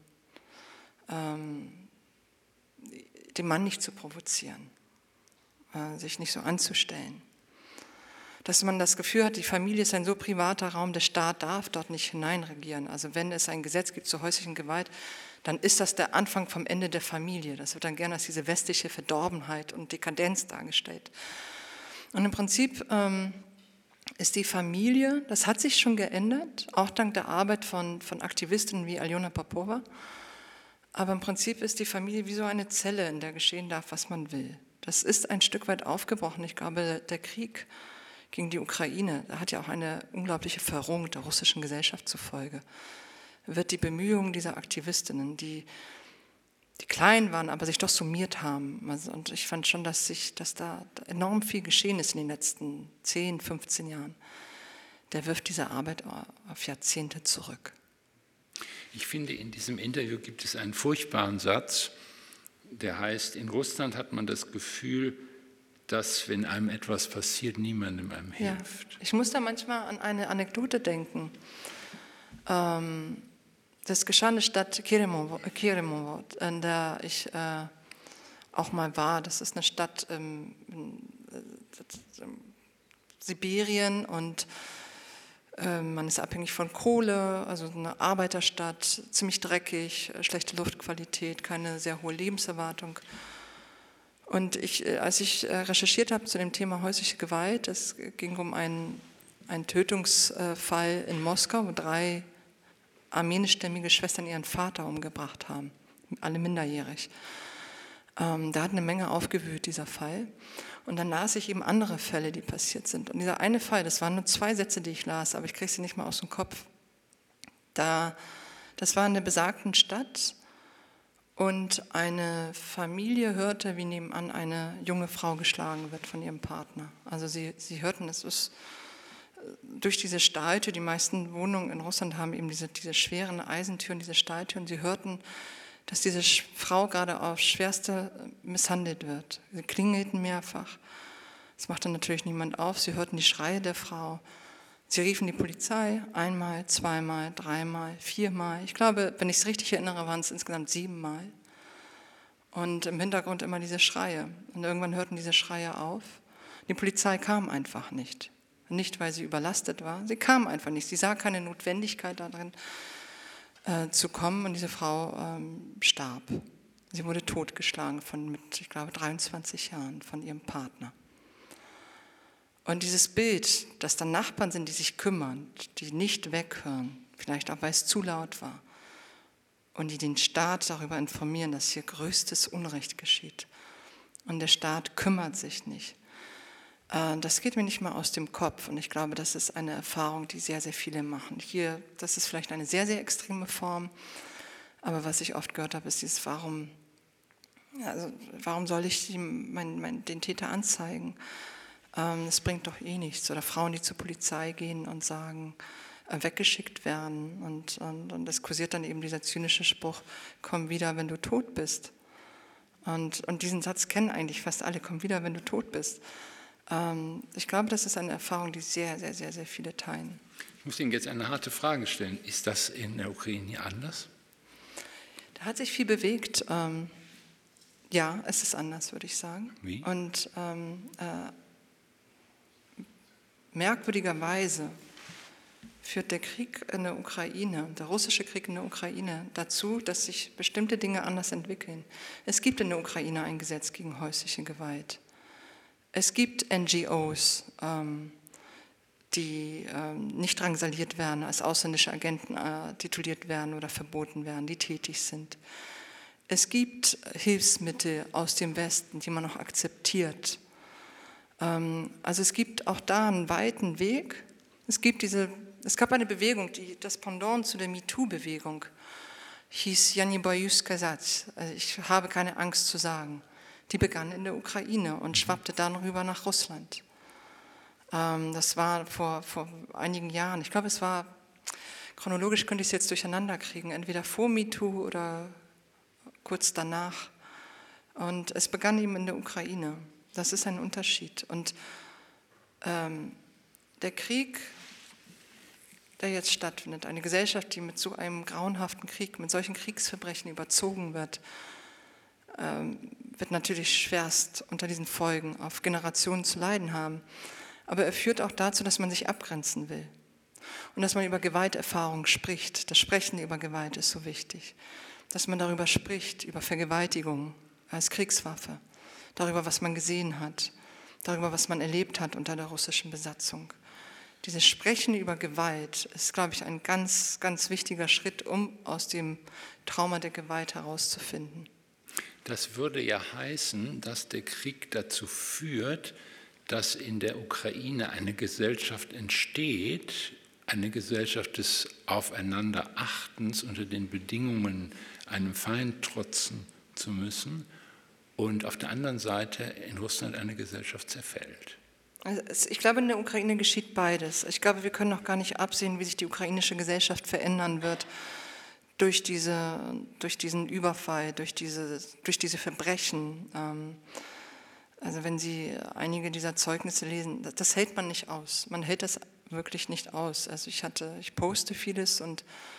ähm, den Mann nicht zu provozieren, äh, sich nicht so anzustellen. Dass man das Gefühl hat, die Familie ist ein so privater Raum, der Staat darf dort nicht hineinregieren. Also wenn es ein Gesetz gibt zur häuslichen Gewalt, dann ist das der Anfang vom Ende der Familie. Das wird dann gerne als diese westliche Verdorbenheit und Dekadenz dargestellt. Und im Prinzip ähm, ist die Familie, das hat sich schon geändert, auch dank der Arbeit von, von Aktivistinnen wie Aljona Popova. Aber im Prinzip ist die Familie wie so eine Zelle, in der geschehen darf, was man will. Das ist ein Stück weit aufgebrochen. Ich glaube, der Krieg gegen die Ukraine, da hat ja auch eine unglaubliche Verrohung der russischen Gesellschaft zufolge, wird die Bemühungen dieser Aktivistinnen, die, die klein waren, aber sich doch summiert haben. Und ich fand schon, dass, sich, dass da enorm viel geschehen ist in den letzten zehn, fünfzehn Jahren. Der wirft diese Arbeit auf Jahrzehnte zurück. Ich finde, in diesem Interview gibt es einen furchtbaren Satz, der heißt, in Russland hat man das Gefühl, dass, wenn einem etwas passiert, niemandem einem hilft. Ja, ich muss da manchmal an eine Anekdote denken. Ähm, Das geschah in der Stadt Keremovod, in der ich äh, auch mal war. Das ist eine Stadt ähm, in, in Sibirien und äh, man ist abhängig von Kohle, also eine Arbeiterstadt, ziemlich dreckig, schlechte Luftqualität, keine sehr hohe Lebenserwartung. Und ich, als ich recherchiert habe zu dem Thema häusliche Gewalt, es ging um einen, einen Tötungsfall in Moskau, wo drei armenischstämmige Schwestern ihren Vater umgebracht haben, alle minderjährig. Ähm, da hat eine Menge aufgewühlt, dieser Fall. Und dann las ich eben andere Fälle, die passiert sind. Und dieser eine Fall, das waren nur zwei Sätze, die ich las, aber ich kriege sie nicht mal aus dem Kopf. Da, das war in der besagten Stadt und eine Familie hörte, wie nebenan eine junge Frau geschlagen wird von ihrem Partner. Also sie, sie hörten, es ist durch diese Stahltür, die meisten Wohnungen in Russland haben eben diese, diese schweren Eisentüren, diese Stahltüren, sie hörten, dass diese Frau gerade aufs Schwerste misshandelt wird. Sie klingelten mehrfach. Das machte natürlich niemand auf. Sie hörten die Schreie der Frau. Sie riefen die Polizei einmal, zweimal, dreimal, viermal. Ich glaube, wenn ich es richtig erinnere, waren es insgesamt siebenmal. Und im Hintergrund immer diese Schreie. Und irgendwann hörten diese Schreie auf. Die Polizei kam einfach nicht. Nicht, weil sie überlastet war. Sie kam einfach nicht. Sie sah keine Notwendigkeit darin, äh, zu kommen. Und diese Frau ähm, starb. Sie wurde totgeschlagen von, mit, ich glaube, dreiundzwanzig Jahren von ihrem Partner. Und dieses Bild, dass da Nachbarn sind, die sich kümmern, die nicht weghören, vielleicht auch, weil es zu laut war, und die den Staat darüber informieren, dass hier größtes Unrecht geschieht. Und der Staat kümmert sich nicht. Das geht mir nicht mal aus dem Kopf und ich glaube, das ist eine Erfahrung, die sehr, sehr viele machen. Hier, das ist vielleicht eine sehr, sehr extreme Form, aber was ich oft gehört habe, ist dieses, warum, also warum soll ich die, mein, mein, den Täter anzeigen? Das bringt doch eh nichts. Oder Frauen, die zur Polizei gehen und sagen, äh, weggeschickt werden und, und, und es kursiert dann eben dieser zynische Spruch, komm wieder, wenn du tot bist. Und, und diesen Satz kennen eigentlich fast alle, komm wieder, wenn du tot bist. Ich glaube, das ist eine Erfahrung, die sehr, sehr, sehr, sehr viele teilen. Ich muss Ihnen jetzt eine harte Frage stellen. Ist das in der Ukraine anders? Da hat sich viel bewegt. Ähm, ja, es ist anders, würde ich sagen. Wie? Und ähm, äh, merkwürdigerweise führt der Krieg in der Ukraine, der russische Krieg in der Ukraine, dazu, dass sich bestimmte Dinge anders entwickeln. Es gibt in der Ukraine ein Gesetz gegen häusliche Gewalt. Es gibt N G Os, ähm, die ähm, nicht drangsaliert werden, als ausländische Agenten äh, tituliert werden oder verboten werden, die tätig sind. Es gibt Hilfsmittel aus dem Westen, die man auch akzeptiert. Ähm, also es gibt auch da einen weiten Weg. Es gibt diese, es gab eine Bewegung, die das Pendant zu der MeToo-Bewegung hieß «Я не боюсь сказать», also ich habe keine Angst zu sagen. Die begann in der Ukraine und schwappte dann rüber nach Russland. Ähm, das war vor, vor einigen Jahren. Ich glaube, es war, chronologisch könnte ich es jetzt durcheinander kriegen, entweder vor MeToo oder kurz danach. Und es begann eben in der Ukraine. Das ist ein Unterschied. Und ähm, der Krieg, der jetzt stattfindet, eine Gesellschaft, die mit so einem grauenhaften Krieg, mit solchen Kriegsverbrechen überzogen wird, wird natürlich schwerst unter diesen Folgen auf Generationen zu leiden haben. Aber er führt auch dazu, dass man sich abgrenzen will und dass man über Gewalterfahrung spricht. Das Sprechen über Gewalt ist so wichtig, dass man darüber spricht, über Vergewaltigung als Kriegswaffe, darüber, was man gesehen hat, darüber, was man erlebt hat unter der russischen Besatzung. Dieses Sprechen über Gewalt ist, glaube ich, ein ganz, ganz wichtiger Schritt, um aus dem Trauma der Gewalt herauszufinden. Das würde ja heißen, dass der Krieg dazu führt, dass in der Ukraine eine Gesellschaft entsteht, eine Gesellschaft des Aufeinanderachtens unter den Bedingungen, einem Feind trotzen zu müssen, und auf der anderen Seite in Russland eine Gesellschaft zerfällt. Also ich glaube, in der Ukraine geschieht beides. Ich glaube, wir können noch gar nicht absehen, wie sich die ukrainische Gesellschaft verändern wird. Durch, diese, durch diesen Überfall, durch diese, durch diese Verbrechen. Also wenn Sie einige dieser Zeugnisse lesen, das, das hält man nicht aus. Man hält das wirklich nicht aus. Also ich hatte, ich poste vieles und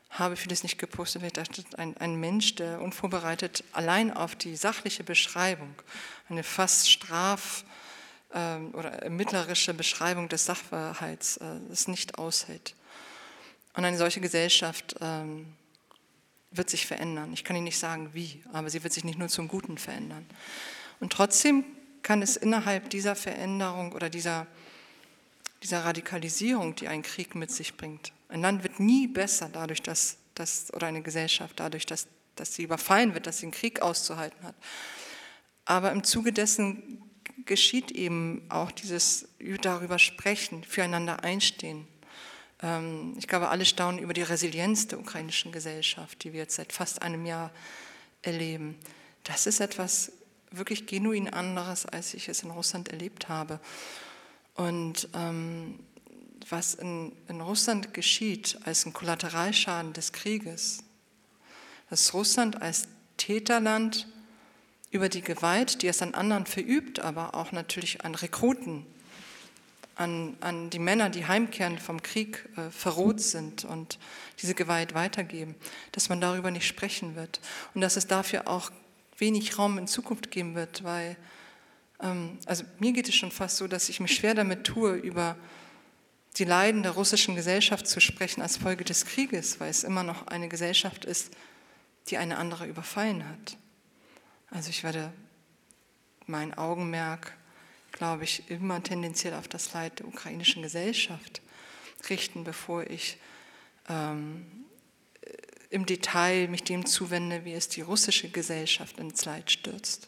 habe vieles nicht gepostet. Ich dachte, ein, ein Mensch, der unvorbereitet allein auf die sachliche Beschreibung, eine fast straf- ähm, oder ermittlerische Beschreibung des Sachverhalts, äh, es nicht aushält. Und eine solche Gesellschaft ähm, wird sich verändern. Ich kann Ihnen nicht sagen, wie, aber sie wird sich nicht nur zum Guten verändern. Und trotzdem kann es innerhalb dieser Veränderung oder dieser, dieser Radikalisierung, die ein Krieg mit sich bringt, ein Land wird nie besser dadurch, dass, dass oder eine Gesellschaft dadurch, dass, dass sie überfallen wird, dass sie einen Krieg auszuhalten hat. Aber im Zuge dessen geschieht eben auch dieses darüber sprechen, füreinander einstehen. Ähm, ich glaube, alle staunen über die Resilienz der ukrainischen Gesellschaft, die wir jetzt seit fast einem Jahr erleben. Das ist etwas wirklich genuin anderes, als ich es in Russland erlebt habe. Und ähm, was in, in Russland geschieht als ein Kollateralschaden des Krieges, dass Russland als Täterland über die Gewalt, die es an anderen verübt, aber auch natürlich an Rekruten, an, an die Männer, die heimkehren vom Krieg, äh, verroht sind und diese Gewalt weitergeben, dass man darüber nicht sprechen wird und dass es dafür auch wenig Raum in Zukunft geben wird, weil, ähm, also mir geht es schon fast so, dass ich mich schwer damit tue, über die Leiden der russischen Gesellschaft zu sprechen als Folge des Krieges, weil es immer noch eine Gesellschaft ist, die eine andere überfallen hat. Also ich werde mein Augenmerk, glaube ich, immer tendenziell auf das Leid der ukrainischen Gesellschaft richten, bevor ich ähm, im Detail mich dem zuwende, wie es die russische Gesellschaft ins Leid stürzt.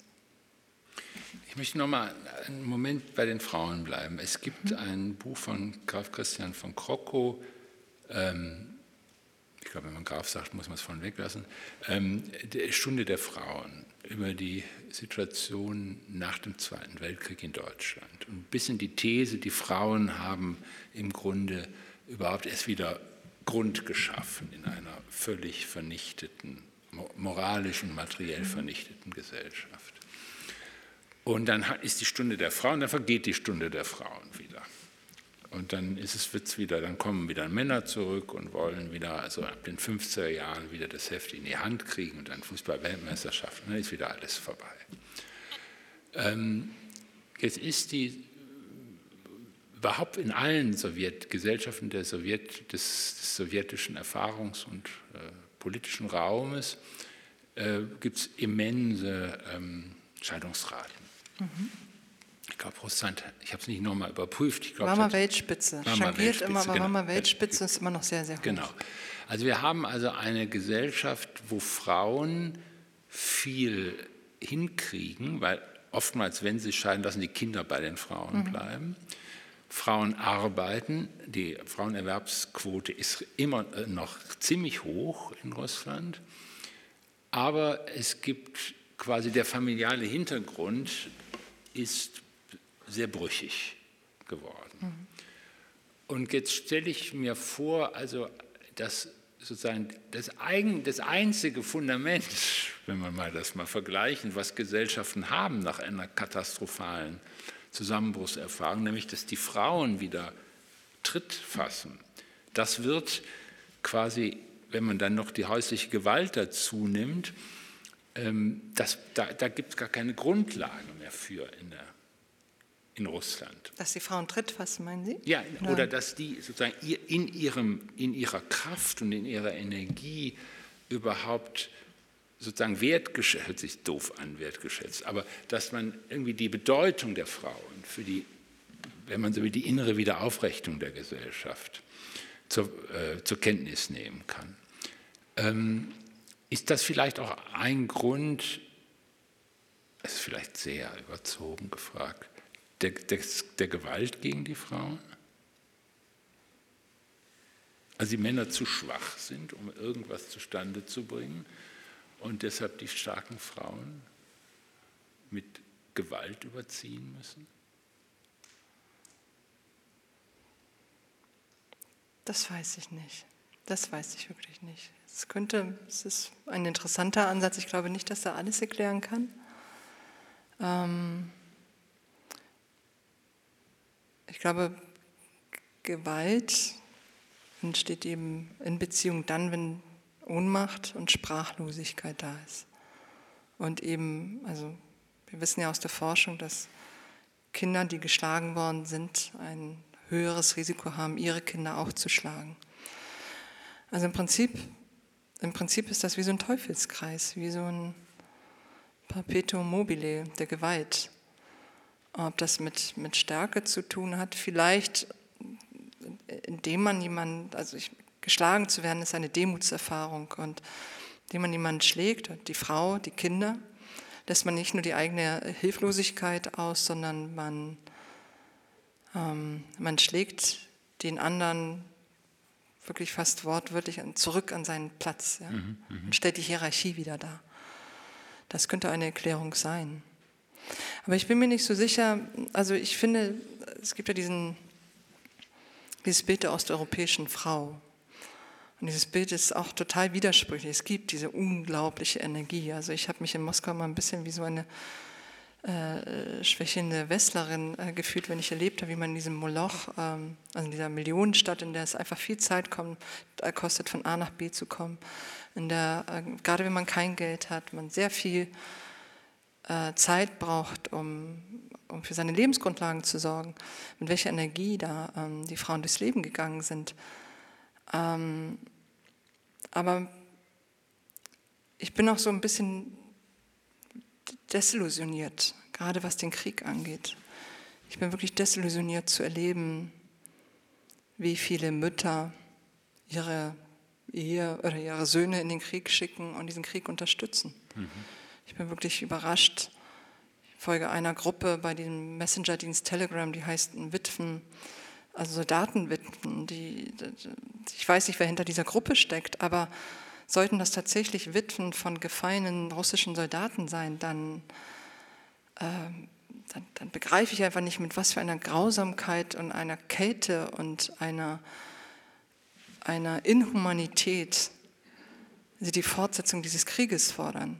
Ich möchte noch mal einen Moment bei den Frauen bleiben. Es gibt mhm. ein Buch von Graf Christian von Krockow, ähm, ich glaube, wenn man Graf sagt, muss man es von weglassen, ähm, die Stunde der Frauen, über die Situation nach dem Zweiten Weltkrieg in Deutschland. Und ein bisschen die These, die Frauen haben im Grunde überhaupt erst wieder Grund geschaffen in einer völlig vernichteten, moralisch und materiell vernichteten Gesellschaft. Und dann ist die Stunde der Frauen, dann vergeht die Stunde der Frauen wieder. Und dann ist es wird's wieder, dann kommen wieder Männer zurück und wollen wieder, also ab den fünfziger Jahren wieder das Heft in die Hand kriegen und dann Fußball-Weltmeisterschaft, und dann ist wieder alles vorbei. Ähm, jetzt ist die überhaupt in allen Sowjet Gesellschaften der Sowjet, des, des sowjetischen Erfahrungs- und äh, politischen Raumes äh, gibt es immense ähm, Scheidungsraten. Mhm. Ich glaube, Russland, ich habe es nicht nochmal überprüft. Ich glaub, war mal Weltspitze. War Changiert Weltspitze, immer, aber genau. war mal Weltspitze, ist immer noch sehr, sehr hoch. Genau. Also wir haben also eine Gesellschaft, wo Frauen viel hinkriegen, weil oftmals, wenn sie scheiden, lassen die Kinder bei den Frauen mhm. bleiben. Frauen arbeiten, die Frauenerwerbsquote ist immer noch ziemlich hoch in Russland, aber es gibt quasi der familiale Hintergrund ist sehr brüchig geworden. Mhm. Und jetzt stelle ich mir vor, also dass sozusagen das, eigen, das einzige Fundament, wenn wir mal das mal vergleichen, was Gesellschaften haben nach einer katastrophalen Zusammenbruchserfahrung, nämlich dass die Frauen wieder Tritt fassen. Das wird quasi, wenn man dann noch die häusliche Gewalt dazu nimmt, ähm, das, da, da gibt es gar keine Grundlage mehr für in, der, in Russland. Dass die Frauen Tritt fassen, meinen Sie? Ja, oder Nein. dass die sozusagen in, ihrem, in ihrer Kraft und in ihrer Energie überhaupt sozusagen wertgeschätzt, hört sich doof an, wertgeschätzt, aber dass man irgendwie die Bedeutung der Frauen für die, wenn man so will, die innere Wiederaufrichtung der Gesellschaft zur, äh, zur Kenntnis nehmen kann. Ähm, ist das vielleicht auch ein Grund, das ist vielleicht sehr überzogen gefragt, der, der, der Gewalt gegen die Frauen? Also die Männer zu schwach sind, um irgendwas zustande zu bringen, und deshalb die starken Frauen mit Gewalt überziehen müssen? Das weiß ich nicht. Das weiß ich wirklich nicht. Es könnte, es ist ein interessanter Ansatz. Ich glaube nicht, dass er alles erklären kann. Ähm ich glaube, Gewalt entsteht eben in Beziehung dann, wenn Ohnmacht und Sprachlosigkeit da ist. Und eben, also wir wissen ja aus der Forschung, dass Kinder, die geschlagen worden sind, ein höheres Risiko haben, ihre Kinder auch zu schlagen. Also im Prinzip, im Prinzip ist das wie so ein Teufelskreis, wie so ein Perpetuum mobile der Gewalt. Ob das mit, mit Stärke zu tun hat, vielleicht indem man jemanden, also ich, geschlagen zu werden, ist eine Demutserfahrung, und indem man jemanden schlägt, die Frau, die Kinder, lässt man nicht nur die eigene Hilflosigkeit aus, sondern man, ähm, man schlägt den anderen wirklich fast wortwörtlich zurück an seinen Platz, ja, mhm, und stellt die Hierarchie wieder dar. Das könnte eine Erklärung sein. Aber ich bin mir nicht so sicher, also ich finde, es gibt ja diesen, dieses Bild der osteuropäischen Frau. Und dieses Bild ist auch total widersprüchlich. Es gibt diese unglaubliche Energie. Also ich habe mich in Moskau mal ein bisschen wie so eine äh, schwächelnde Westlerin äh, gefühlt, wenn ich erlebt habe, wie man in diesem Moloch, ähm, also in dieser Millionenstadt, in der es einfach viel Zeit kommt, äh, kostet, von A nach B zu kommen, in der, äh, gerade wenn man kein Geld hat, man sehr viel äh, Zeit braucht, um, um für seine Lebensgrundlagen zu sorgen, mit welcher Energie da ähm, die Frauen durchs Leben gegangen sind. Ähm, aber ich bin auch so ein bisschen desillusioniert, gerade was den Krieg angeht. Ich bin wirklich desillusioniert zu erleben, wie viele Mütter ihre Ehe oder ihre Söhne in den Krieg schicken und diesen Krieg unterstützen. Mhm. Ich bin wirklich überrascht. Ich folge einer Gruppe bei dem Messenger-Dienst Telegram, die heißt Witwen, also Soldatenwitwen. Die, ich weiß nicht, wer hinter dieser Gruppe steckt, aber sollten das tatsächlich Witwen von gefallenen russischen Soldaten sein, dann, äh, dann, dann begreife ich einfach nicht, mit was für einer Grausamkeit und einer Kälte und einer, einer Inhumanität sie die Fortsetzung dieses Krieges fordern.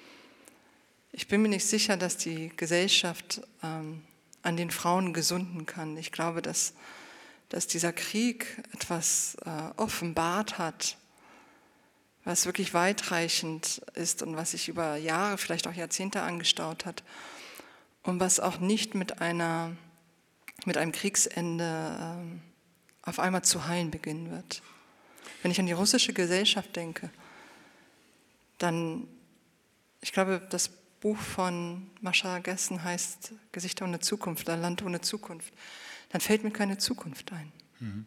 Ich bin mir nicht sicher, dass die Gesellschaft ähm, an den Frauen gesunden kann. Ich glaube, dass, dass dieser Krieg etwas äh, offenbart hat, was wirklich weitreichend ist und was sich über Jahre, vielleicht auch Jahrzehnte angestaut hat und was auch nicht mit, einer, mit einem Kriegsende ähm, auf einmal zu heilen beginnen wird. Wenn ich an die russische Gesellschaft denke, dann, ich glaube, das Buch von Mascha Gessen heißt Gesichter ohne Zukunft, ein Land ohne Zukunft, dann fällt mir keine Zukunft ein. Mhm.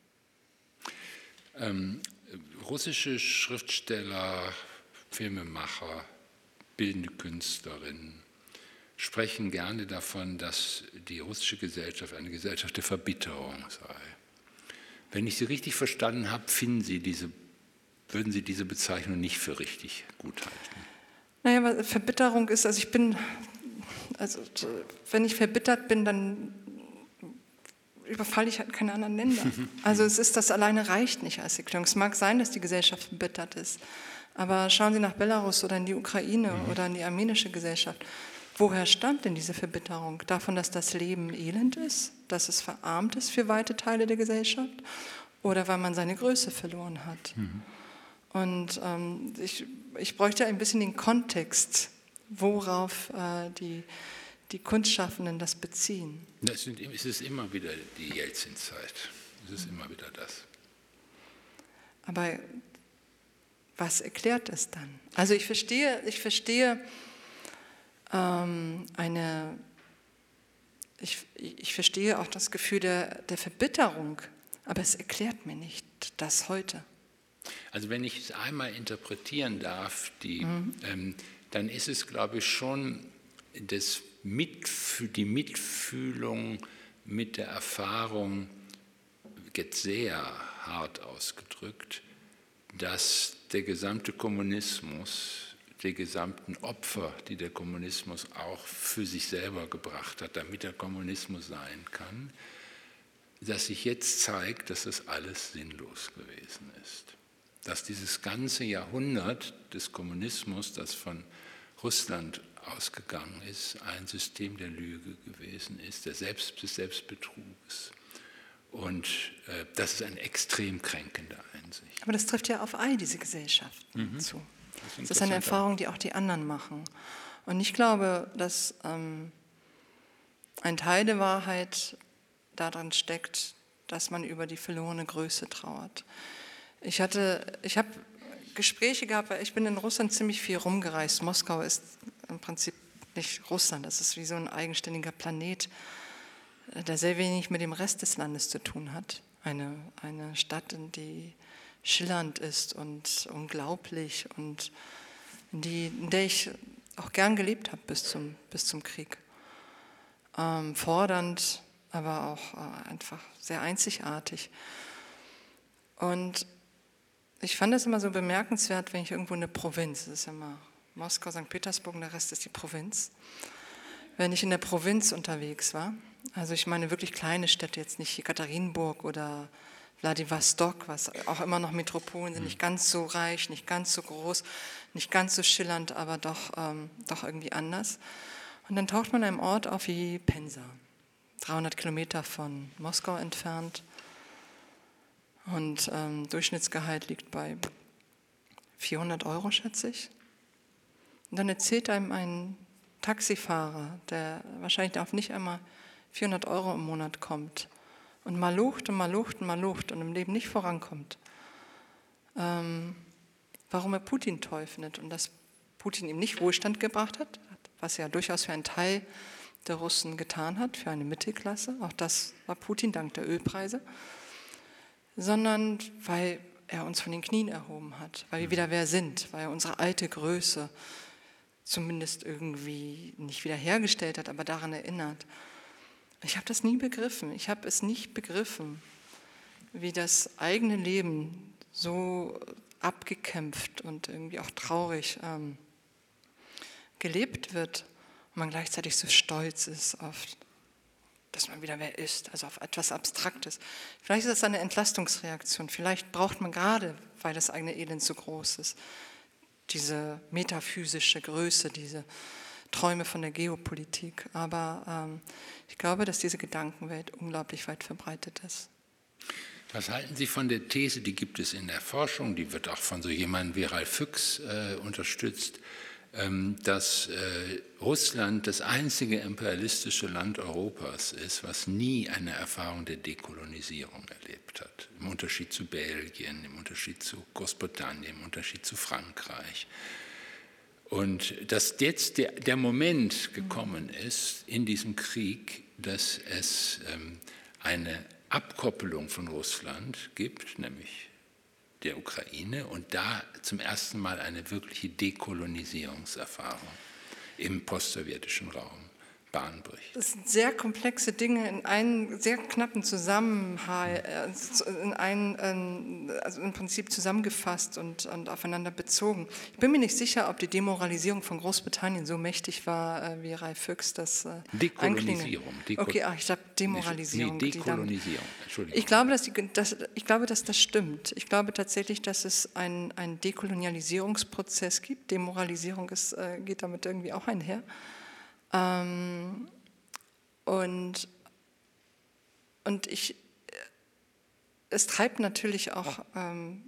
Ähm, russische Schriftsteller, Filmemacher, bildende Künstlerinnen sprechen gerne davon, dass die russische Gesellschaft eine Gesellschaft der Verbitterung sei. Wenn ich Sie richtig verstanden habe, finden Sie diese, würden Sie diese Bezeichnung nicht für richtig gut halten? Naja, aber Verbitterung ist, also ich bin, also wenn ich verbittert bin, dann überfalle ich halt keine anderen Länder. Also es ist, das alleine reicht nicht als Erklärung. Es mag sein, dass die Gesellschaft verbittert ist, aber schauen Sie nach Belarus oder in die Ukraine mhm. oder in die armenische Gesellschaft. Woher stammt denn diese Verbitterung? Davon, dass das Leben elend ist, dass es verarmt ist für weite Teile der Gesellschaft, oder weil man seine Größe verloren hat? Mhm. Und ähm, ich, ich bräuchte ein bisschen den Kontext, worauf äh, die, die Kunstschaffenden das beziehen. Das sind, es ist immer wieder die Jelzin-Zeit. Es ist mhm. immer wieder das. Aber was erklärt es dann? Also ich verstehe, ich verstehe ähm, eine, ich, ich verstehe auch das Gefühl der, der Verbitterung, aber es erklärt mir nicht das heute. Also wenn ich es einmal interpretieren darf, die, mhm. ähm, dann ist es, glaube ich, schon das Mitf- die Mitfühlung mit der Erfahrung, jetzt sehr hart ausgedrückt, dass der gesamte Kommunismus, die gesamten Opfer, die der Kommunismus auch für sich selber gebracht hat, damit der Kommunismus sein kann, dass sich jetzt zeigt, dass das alles sinnlos gewesen ist. Dass dieses ganze Jahrhundert des Kommunismus, das von Russland ausgegangen ist, ein System der Lüge gewesen ist, der Selbst- des Selbstbetruges Und äh, das ist eine extrem kränkende Einsicht. Aber das trifft ja auf all diese Gesellschaften Mhm. zu. Das Das ist eine Erfahrung, die auch die anderen machen. Und ich glaube, dass ähm, ein Teil der Wahrheit darin steckt, dass man über die verlorene Größe trauert. Ich hatte, ich habe Gespräche gehabt, weil ich bin in Russland ziemlich viel rumgereist. Moskau ist im Prinzip nicht Russland, das ist wie so ein eigenständiger Planet, der sehr wenig mit dem Rest des Landes zu tun hat. Eine, eine Stadt, in die schillernd ist und unglaublich und in, die, in der ich auch gern gelebt habe bis zum, bis zum Krieg. Ähm, fordernd, aber auch äh, einfach sehr einzigartig. Und ich fand das immer so bemerkenswert, wenn ich irgendwo in der Provinz, das ist ja immer Moskau, Sankt Petersburg und der Rest ist die Provinz, wenn ich in der Provinz unterwegs war, also ich meine wirklich kleine Städte, jetzt nicht Jekaterinburg oder Wladiwostok, was auch immer noch Metropolen sind, nicht ganz so reich, nicht ganz so groß, nicht ganz so schillernd, aber doch, ähm, doch irgendwie anders. Und dann taucht man an einem Ort auf wie Pensa, dreihundert Kilometer von Moskau entfernt. Und ähm, Durchschnittsgehalt liegt bei vierhundert Euro, schätze ich. Und dann erzählt einem ein Taxifahrer, der wahrscheinlich auf nicht einmal vierhundert Euro im Monat kommt und mal lucht und mal lucht und mal lucht und im Leben nicht vorankommt, ähm, warum er Putin toll findet und dass Putin ihm nicht Wohlstand gebracht hat, was er ja durchaus für einen Teil der Russen getan hat, für eine Mittelklasse, auch das war Putin dank der Ölpreise, sondern weil er uns von den Knien erhoben hat, weil wir wieder wer sind, weil er unsere alte Größe zumindest irgendwie nicht wiederhergestellt hat, aber daran erinnert. Ich habe das nie begriffen. Ich habe es nicht begriffen, wie das eigene Leben so abgekämpft und irgendwie auch traurig ähm, gelebt wird und man gleichzeitig so stolz ist auf, dass man wieder wer ist, also auf etwas Abstraktes. Vielleicht ist das eine Entlastungsreaktion. Vielleicht braucht man gerade, weil das eigene Elend so groß ist, diese metaphysische Größe, diese Träume von der Geopolitik. Aber ähm, ich glaube, dass diese Gedankenwelt unglaublich weit verbreitet ist. Was halten Sie von der These, die gibt es in der Forschung, die wird auch von so jemandem wie Ralf Füchs äh, unterstützt, ähm, dass äh, Russland das einzige imperialistische Land Europas ist, was nie eine Erfahrung der Dekolonisierung erlebt hat. Im Unterschied zu Belgien, im Unterschied zu Großbritannien, im Unterschied zu Frankreich. Und dass jetzt der, der Moment gekommen ist in diesem Krieg, dass es ähm, eine Abkoppelung von Russland gibt, nämlich der Ukraine, und da zum ersten Mal eine wirkliche Dekolonisierungserfahrung im postsowjetischen Raum Bahn bricht. Das sind sehr komplexe Dinge in einen sehr knappen Zusammenhang, in einen, also im Prinzip zusammengefasst und, und aufeinander bezogen. Ich bin mir nicht sicher, ob die Demoralisierung von Großbritannien so mächtig war, wie Ralf Füchs das Dekolonisierung. Deko okay, ach, ich glaube Demoralisierung. Nee, Dekolonisierung, Entschuldigung. Ich glaube, dass die, das, ich glaube, dass das stimmt. Ich glaube tatsächlich, dass es einen, einen Dekolonialisierungsprozess gibt. Demoralisierung ist, geht damit irgendwie auch einher. Ähm, und, und ich, es treibt natürlich auch ähm,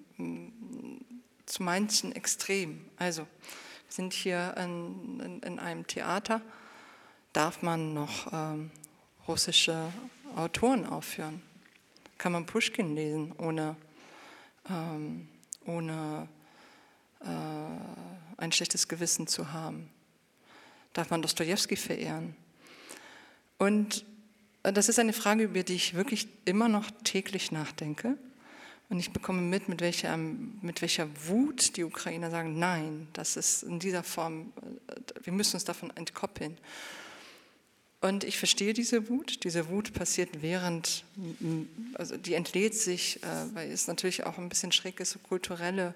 zu manchen Extremen. Also, wir sind hier in, in, in einem Theater, darf man noch ähm, russische Autoren aufführen? Kann man Puschkin lesen, ohne, ähm, ohne äh, ein schlechtes Gewissen zu haben? Darf man Dostojewski verehren? Und das ist eine Frage, über die ich wirklich immer noch täglich nachdenke. Und ich bekomme mit, mit welcher, mit welcher Wut die Ukrainer sagen, nein, das ist in dieser Form, wir müssen uns davon entkoppeln. Und ich verstehe diese Wut. Diese Wut passiert während, also die entlädt sich, weil es natürlich auch ein bisschen schräg ist, so kulturelle,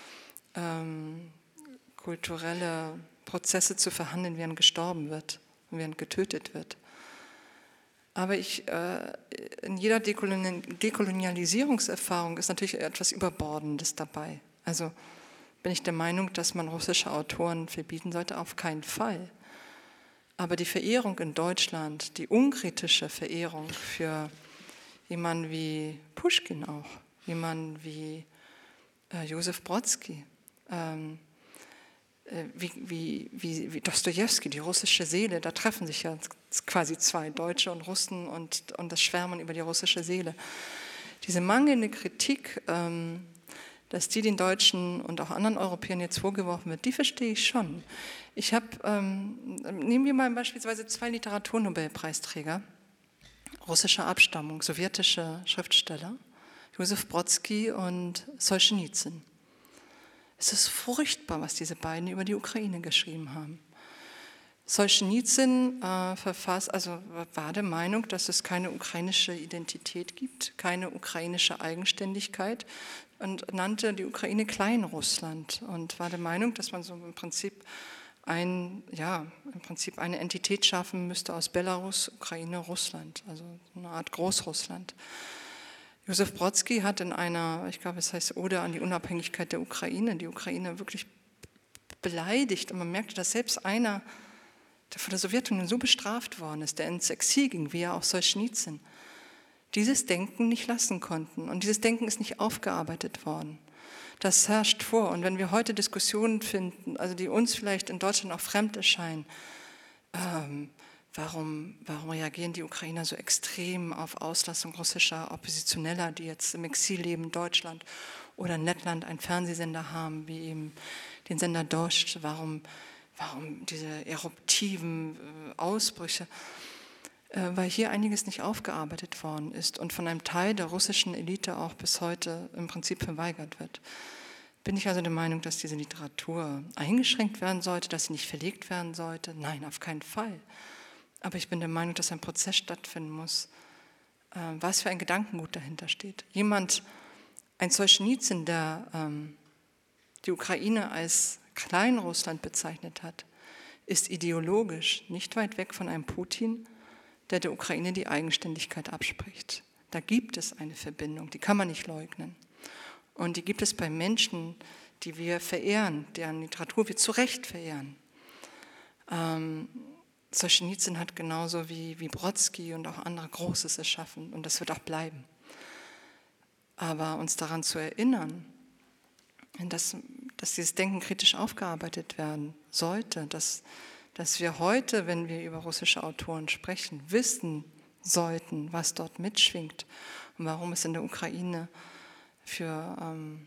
ähm, kulturelle Prozesse zu verhandeln, während gestorben wird und während getötet wird. Aber ich, äh, in jeder Dekolonialisierungserfahrung ist natürlich etwas Überbordendes dabei. Also bin ich der Meinung, dass man russische Autoren verbieten sollte, auf keinen Fall. Aber die Verehrung in Deutschland, die unkritische Verehrung für jemand wie Puschkin auch, jemand wie äh, Josef Brodsky, ähm, äh, wie, wie, wie, wie Dostojewski, die russische Seele. Da treffen sich ja quasi zwei Deutsche und Russen und, und das Schwärmen über die russische Seele. Diese mangelnde Kritik, ähm, dass die den Deutschen und auch anderen Europäern jetzt vorgeworfen wird, die verstehe ich schon. Ich habe, ähm, nehmen wir mal beispielsweise zwei Literaturnobelpreisträger russischer Abstammung, sowjetische Schriftsteller, Josef Brodsky und Solschenizyn. Es ist furchtbar, was diese beiden über die Ukraine geschrieben haben. Solschenizyn äh, verfasst, also war der Meinung, dass es keine ukrainische Identität gibt, keine ukrainische Eigenständigkeit und nannte die Ukraine Kleinrussland und war der Meinung, dass man so im Prinzip, ein, ja, im Prinzip eine Entität schaffen müsste aus Belarus, Ukraine, Russland, also eine Art Großrussland. Josef Brodsky hat in einer, ich glaube es heißt Ode an die Unabhängigkeit der Ukraine, die Ukraine wirklich beleidigt und man merkte, dass selbst einer, der von der Sowjetunion so bestraft worden ist, der ins Exil ging, wie ja auch Solschenizyn, dieses Denken nicht lassen konnten. Und dieses Denken ist nicht aufgearbeitet worden. Das herrscht vor. Und wenn wir heute Diskussionen finden, also die uns vielleicht in Deutschland auch fremd erscheinen, ähm, warum, warum reagieren die Ukrainer so extrem auf Auslassung russischer Oppositioneller, die jetzt im Exil leben in Deutschland oder in Lettland einen Fernsehsender haben, wie eben den Sender Dost, warum, warum diese eruptiven äh, Ausbrüche? Weil hier einiges nicht aufgearbeitet worden ist und von einem Teil der russischen Elite auch bis heute im Prinzip verweigert wird. Bin ich also der Meinung, dass diese Literatur eingeschränkt werden sollte, dass sie nicht verlegt werden sollte? Nein, auf keinen Fall. Aber ich bin der Meinung, dass ein Prozess stattfinden muss, was für ein Gedankengut dahinter steht. Jemand, ein Solschenizyn, der ähm, die Ukraine als Kleinrussland bezeichnet hat, ist ideologisch nicht weit weg von einem Putin, der der Ukraine die Eigenständigkeit abspricht. Da gibt es eine Verbindung, die kann man nicht leugnen. Und die gibt es bei Menschen, die wir verehren, deren Literatur wir zu Recht verehren. Ähm, Solschenizyn hat genauso wie, wie Brodsky und auch andere Großes erschaffen und das wird auch bleiben. Aber uns daran zu erinnern, dass, dass dieses Denken kritisch aufgearbeitet werden sollte, dass dass wir heute, wenn wir über russische Autoren sprechen, wissen sollten, was dort mitschwingt und warum es in der Ukraine für ähm,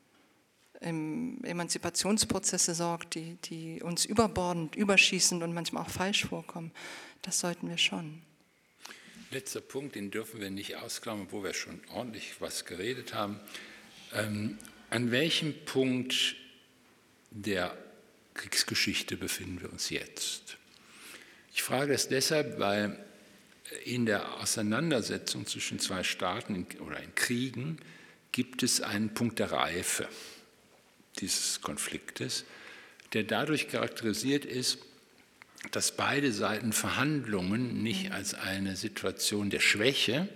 Emanzipationsprozesse sorgt, die, die uns überbordend, überschießend und manchmal auch falsch vorkommen. Das sollten wir schon. Letzter Punkt, den dürfen wir nicht ausklammern, wo wir schon ordentlich was geredet haben. Ähm, an welchem Punkt der Kriegsgeschichte befinden wir uns jetzt? Ich frage es deshalb, weil in der Auseinandersetzung zwischen zwei Staaten oder in Kriegen gibt es einen Punkt der Reife dieses Konfliktes, der dadurch charakterisiert ist, dass beide Seiten Verhandlungen nicht als eine Situation der Schwäche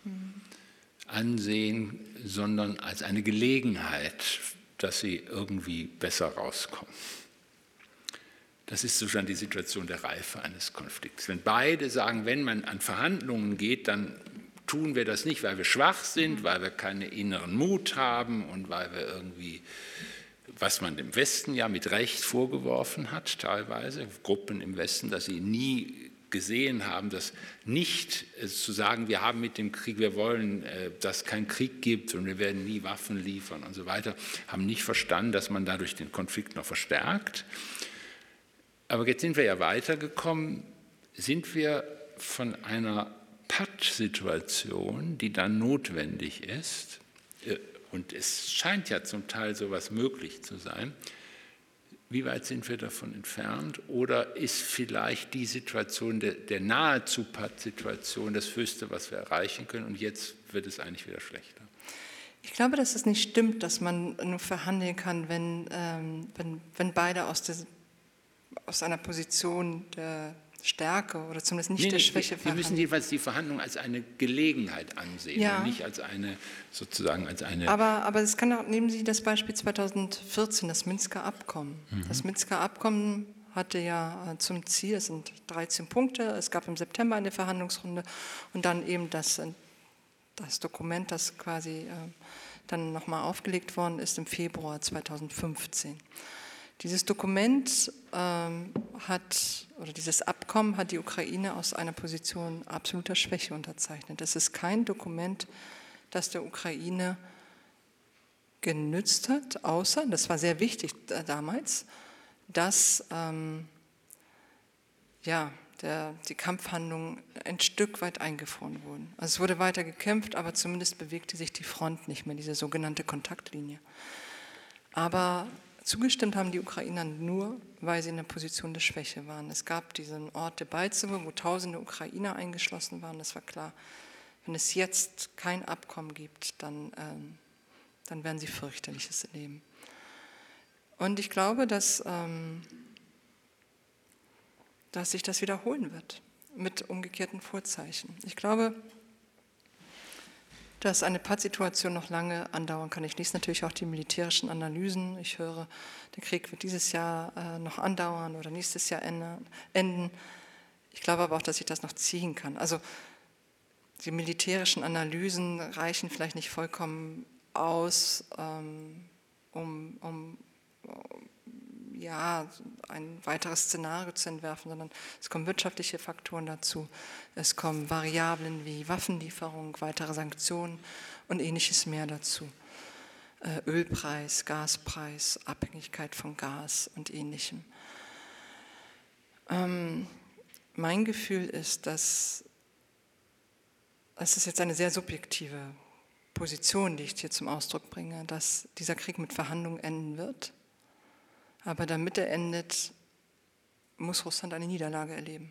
ansehen, sondern als eine Gelegenheit, dass sie irgendwie besser rauskommen. Das ist sozusagen die Situation der Reife eines Konflikts. Wenn beide sagen, wenn man an Verhandlungen geht, dann tun wir das nicht, weil wir schwach sind, weil wir keinen inneren Mut haben und weil wir irgendwie, was man dem Westen ja mit Recht vorgeworfen hat, teilweise, Gruppen im Westen, dass sie nie gesehen haben, dass nicht äh, zu sagen, wir haben mit dem Krieg, wir wollen, äh, dass es keinen Krieg gibt und wir werden nie Waffen liefern und so weiter, haben nicht verstanden, dass man dadurch den Konflikt noch verstärkt. Aber jetzt sind wir ja weitergekommen, sind wir von einer Pattsituation, die dann notwendig ist, und es scheint ja zum Teil sowas möglich zu sein, wie weit sind wir davon entfernt? Oder ist vielleicht die Situation der, der nahezu Pattsituation das Höchste, was wir erreichen können, und jetzt wird es eigentlich wieder schlechter? Ich glaube, dass es nicht stimmt, dass man nur verhandeln kann, wenn, ähm, wenn, wenn beide aus der aus einer Position der Stärke oder zumindest nicht nee, der Schwäche verhandeln. Wir müssen jedenfalls die Verhandlungen als eine Gelegenheit ansehen, ja. Und nicht als eine, sozusagen als eine... Aber, aber es kann auch, nehmen Sie das Beispiel zweitausendvierzehn, das Minsker Abkommen. Mhm. Das Minsker Abkommen hatte ja zum Ziel, es sind dreizehn Punkte, es gab im September eine Verhandlungsrunde und dann eben das das Dokument, das quasi äh, dann nochmal aufgelegt worden ist im Februar zweitausendfünfzehn. Dieses Dokument ähm, hat, oder dieses Abkommen hat die Ukraine aus einer Position absoluter Schwäche unterzeichnet. Es ist kein Dokument, das der Ukraine genützt hat, außer, das war sehr wichtig damals, dass ähm, ja, der, die Kampfhandlungen ein Stück weit eingefroren wurden. Also es wurde weiter gekämpft, aber zumindest bewegte sich die Front nicht mehr, diese sogenannte Kontaktlinie. Aber zugestimmt haben die Ukrainer nur, weil sie in der Position der Schwäche waren. Es gab diesen Ort Debaltsevo, wo tausende Ukrainer eingeschlossen waren. Es war klar, wenn es jetzt kein Abkommen gibt, dann, ähm, dann werden sie fürchterliches erleben. Und ich glaube, dass, ähm, dass sich das wiederholen wird mit umgekehrten Vorzeichen. Ich glaube, dass eine Pattsituation noch lange andauern kann. Ich lese natürlich auch die militärischen Analysen. Ich höre, der Krieg wird dieses Jahr äh, noch andauern oder nächstes Jahr enden. Ich glaube aber auch, dass sich das noch ziehen kann. Also die militärischen Analysen reichen vielleicht nicht vollkommen aus, ähm, um, um ja, ein weiteres Szenario zu entwerfen, sondern es kommen wirtschaftliche Faktoren dazu, es kommen Variablen wie Waffenlieferung, weitere Sanktionen und ähnliches mehr dazu. Äh, Ölpreis, Gaspreis, Abhängigkeit von Gas und Ähnlichem. Ähm, mein Gefühl ist, dass es ist jetzt eine sehr subjektive Position, die ich hier zum Ausdruck bringe, dass dieser Krieg mit Verhandlungen enden wird. Aber damit er endet, muss Russland eine Niederlage erleben.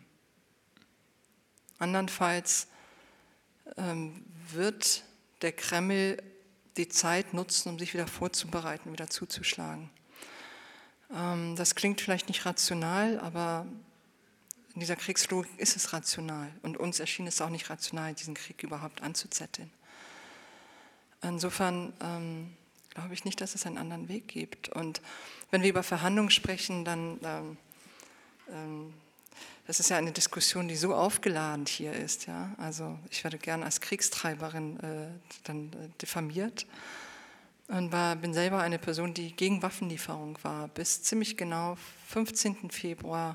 Andernfalls ähm, wird der Kreml die Zeit nutzen, um sich wieder vorzubereiten, wieder zuzuschlagen. Ähm, das klingt vielleicht nicht rational, aber in dieser Kriegslogik ist es rational. Und uns erschien es auch nicht rational, diesen Krieg überhaupt anzuzetteln. Insofern ähm, glaube ich nicht, dass es einen anderen Weg gibt. Und wenn wir über Verhandlungen sprechen, dann, ähm, ähm, das ist ja eine Diskussion, die so aufgeladen hier ist. Ja? Also ich werde gern als Kriegstreiberin äh, dann äh, diffamiert und war, bin selber eine Person, die gegen Waffenlieferung war, bis ziemlich genau fünfzehnten Februar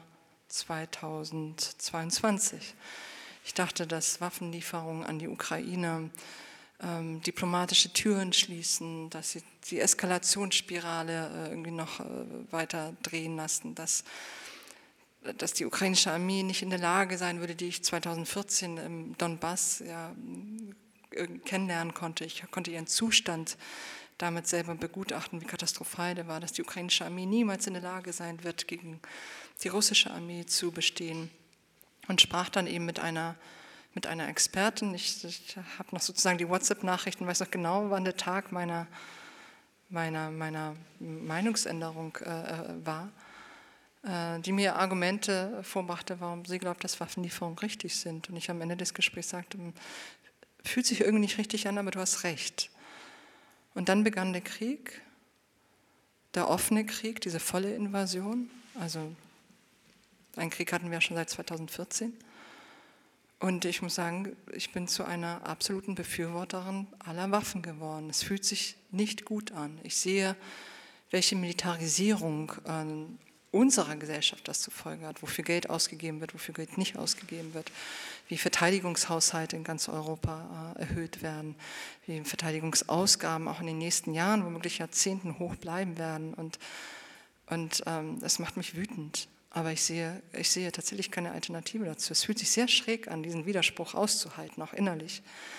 zweitausendzweiundzwanzig. Ich dachte, dass Waffenlieferungen an die Ukraine ähm, diplomatische Türen schließen, dass sie die Eskalationsspirale äh, irgendwie noch äh, weiter drehen lassen, dass, dass die ukrainische Armee nicht in der Lage sein würde, die ich zweitausendvierzehn im Donbass ja, kennenlernen konnte. Ich konnte ihren Zustand damit selber begutachten, wie katastrophal der war, dass die ukrainische Armee niemals in der Lage sein wird, gegen die russische Armee zu bestehen. Und sprach dann eben mit einer, mit einer Expertin. Ich, ich habe noch sozusagen die WhatsApp-Nachrichten, weiß noch genau, wann der Tag meiner, meiner, meiner Meinungsänderung äh, war, äh, die mir Argumente vorbrachte, warum sie glaubt, dass Waffenlieferungen richtig sind. Und ich am Ende des Gesprächs sagte, fühlt sich irgendwie nicht richtig an, aber du hast recht. Und dann begann der Krieg, der offene Krieg, diese volle Invasion. Also einen Krieg hatten wir ja schon seit zweitausendvierzehn. Und ich muss sagen, ich bin zu einer absoluten Befürworterin aller Waffen geworden. Es fühlt sich nicht gut an. Ich sehe, welche Militarisierung äh, unserer Gesellschaft das zur Folge hat, wofür Geld ausgegeben wird, wofür Geld nicht ausgegeben wird, wie Verteidigungshaushalte in ganz Europa äh, erhöht werden, wie Verteidigungsausgaben auch in den nächsten Jahren, womöglich Jahrzehnten hoch bleiben werden. Und, und ähm, das macht mich wütend. Aber ich sehe, ich sehe tatsächlich keine Alternative dazu. Es fühlt sich sehr schräg an, diesen Widerspruch auszuhalten, auch innerlich.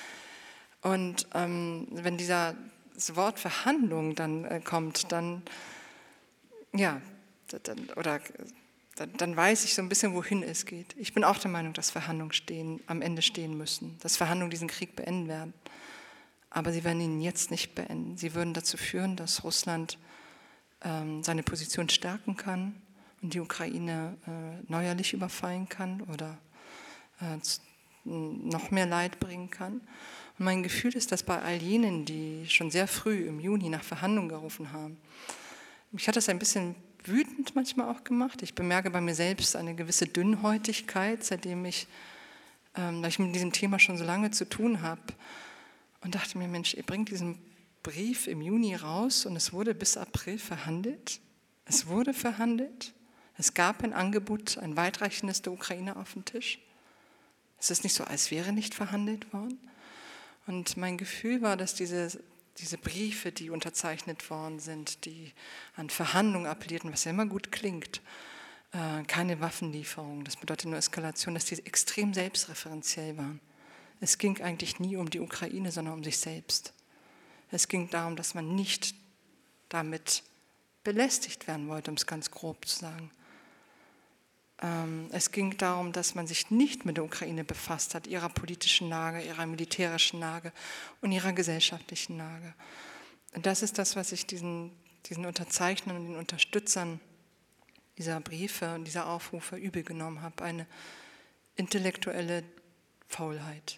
Und ähm, wenn dieser, das Wort Verhandlung dann äh, kommt, dann, ja, dann, oder, dann, dann weiß ich so ein bisschen, wohin es geht. Ich bin auch der Meinung, dass Verhandlungen stehen, am Ende stehen müssen, dass Verhandlungen diesen Krieg beenden werden. Aber sie werden ihn jetzt nicht beenden. Sie würden dazu führen, dass Russland ähm, seine Position stärken kann, und die Ukraine äh, neuerlich überfallen kann oder äh, noch mehr Leid bringen kann. Und mein Gefühl ist, dass bei all jenen, die schon sehr früh im Juni nach Verhandlungen gerufen haben, mich hat das ein bisschen wütend manchmal auch gemacht. Ich bemerke bei mir selbst eine gewisse Dünnhäutigkeit, seitdem ich, ähm, da ich mit diesem Thema schon so lange zu tun habe. und dachte mir, Mensch, ihr bringt diesen Brief im Juni raus und es wurde bis April verhandelt. Es wurde verhandelt. Es gab ein Angebot, ein weitreichendes der Ukraine auf dem Tisch. Es ist nicht so, als wäre nicht verhandelt worden. Und mein Gefühl war, dass diese, diese Briefe, die unterzeichnet worden sind, die an Verhandlungen appellierten, was ja immer gut klingt, äh, keine Waffenlieferung, das bedeutet nur Eskalation, dass die extrem selbstreferenziell waren. Es ging eigentlich nie um die Ukraine, sondern um sich selbst. Es ging darum, dass man nicht damit belästigt werden wollte, um es ganz grob zu sagen. Ähm, es ging darum, dass man sich nicht mit der Ukraine befasst hat, ihrer politischen Lage, ihrer militärischen Lage und ihrer gesellschaftlichen Lage. Und das ist das, was ich diesen, diesen Unterzeichnern und den Unterstützern dieser Briefe und dieser Aufrufe übel genommen habe, eine intellektuelle Faulheit.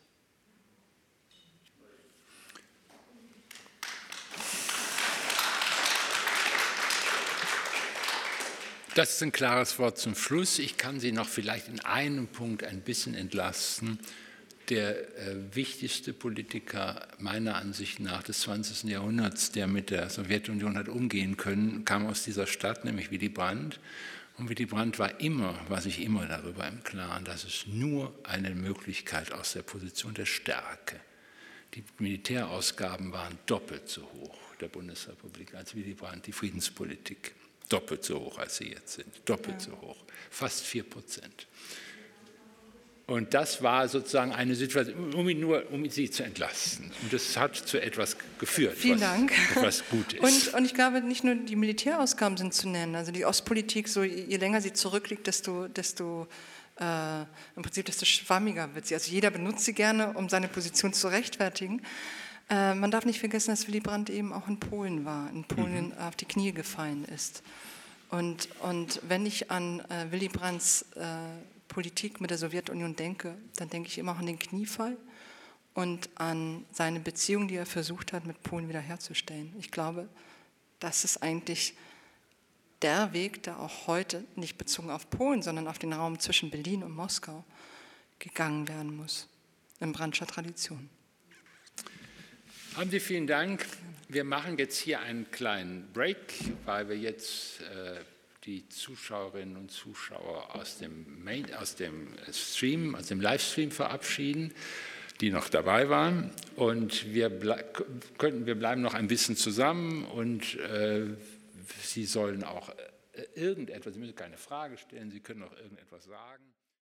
Das ist ein klares Wort zum Schluss. Ich kann Sie noch vielleicht in einem Punkt ein bisschen entlasten. Der äh, wichtigste Politiker meiner Ansicht nach des zwanzigsten Jahrhunderts, der mit der Sowjetunion hat umgehen können, kam aus dieser Stadt, nämlich Willy Brandt. Und Willy Brandt war immer, war sich immer darüber im Klaren, dass es nur eine Möglichkeit aus der Position der Stärke. Die Militärausgaben waren doppelt so hoch der Bundesrepublik als Willy Brandt, die Friedenspolitik. Doppelt so hoch, als sie jetzt sind. Doppelt ja. so hoch. Fast vier Prozent. Und das war sozusagen eine Situation, um ihn nur, um sie zu entlasten. Und das hat zu etwas geführt, Vielen was, Dank. was gut ist. Und, und ich glaube, nicht nur die Militärausgaben sind zu nennen. Also die Ostpolitik, so je länger sie zurückliegt, desto, desto äh, im Prinzip desto schwammiger wird sie. Also jeder benutzt sie gerne, um seine Position zu rechtfertigen. Äh, man darf nicht vergessen, dass Willy Brandt eben auch in Polen war, in Polen mhm. auf die Knie gefallen ist. Und, und wenn ich an äh, Willy Brandts äh, Politik mit der Sowjetunion denke, dann denke ich immer auch an den Kniefall und an seine Beziehung, die er versucht hat, mit Polen wiederherzustellen. Ich glaube, das ist eigentlich der Weg, der auch heute, nicht bezogen auf Polen, sondern auf den Raum zwischen Berlin und Moskau, gegangen werden muss, in Brandtscher Tradition. Haben Sie vielen Dank. Wir machen jetzt hier einen kleinen Break, weil wir jetzt äh, die Zuschauerinnen und Zuschauer aus dem, Main, aus dem Stream, aus dem Livestream verabschieden, die noch dabei waren. Und wir, ble könnten, wir bleiben noch ein bisschen zusammen und äh, Sie sollen auch äh, irgendetwas, Sie müssen keine Frage stellen, Sie können auch irgendetwas sagen.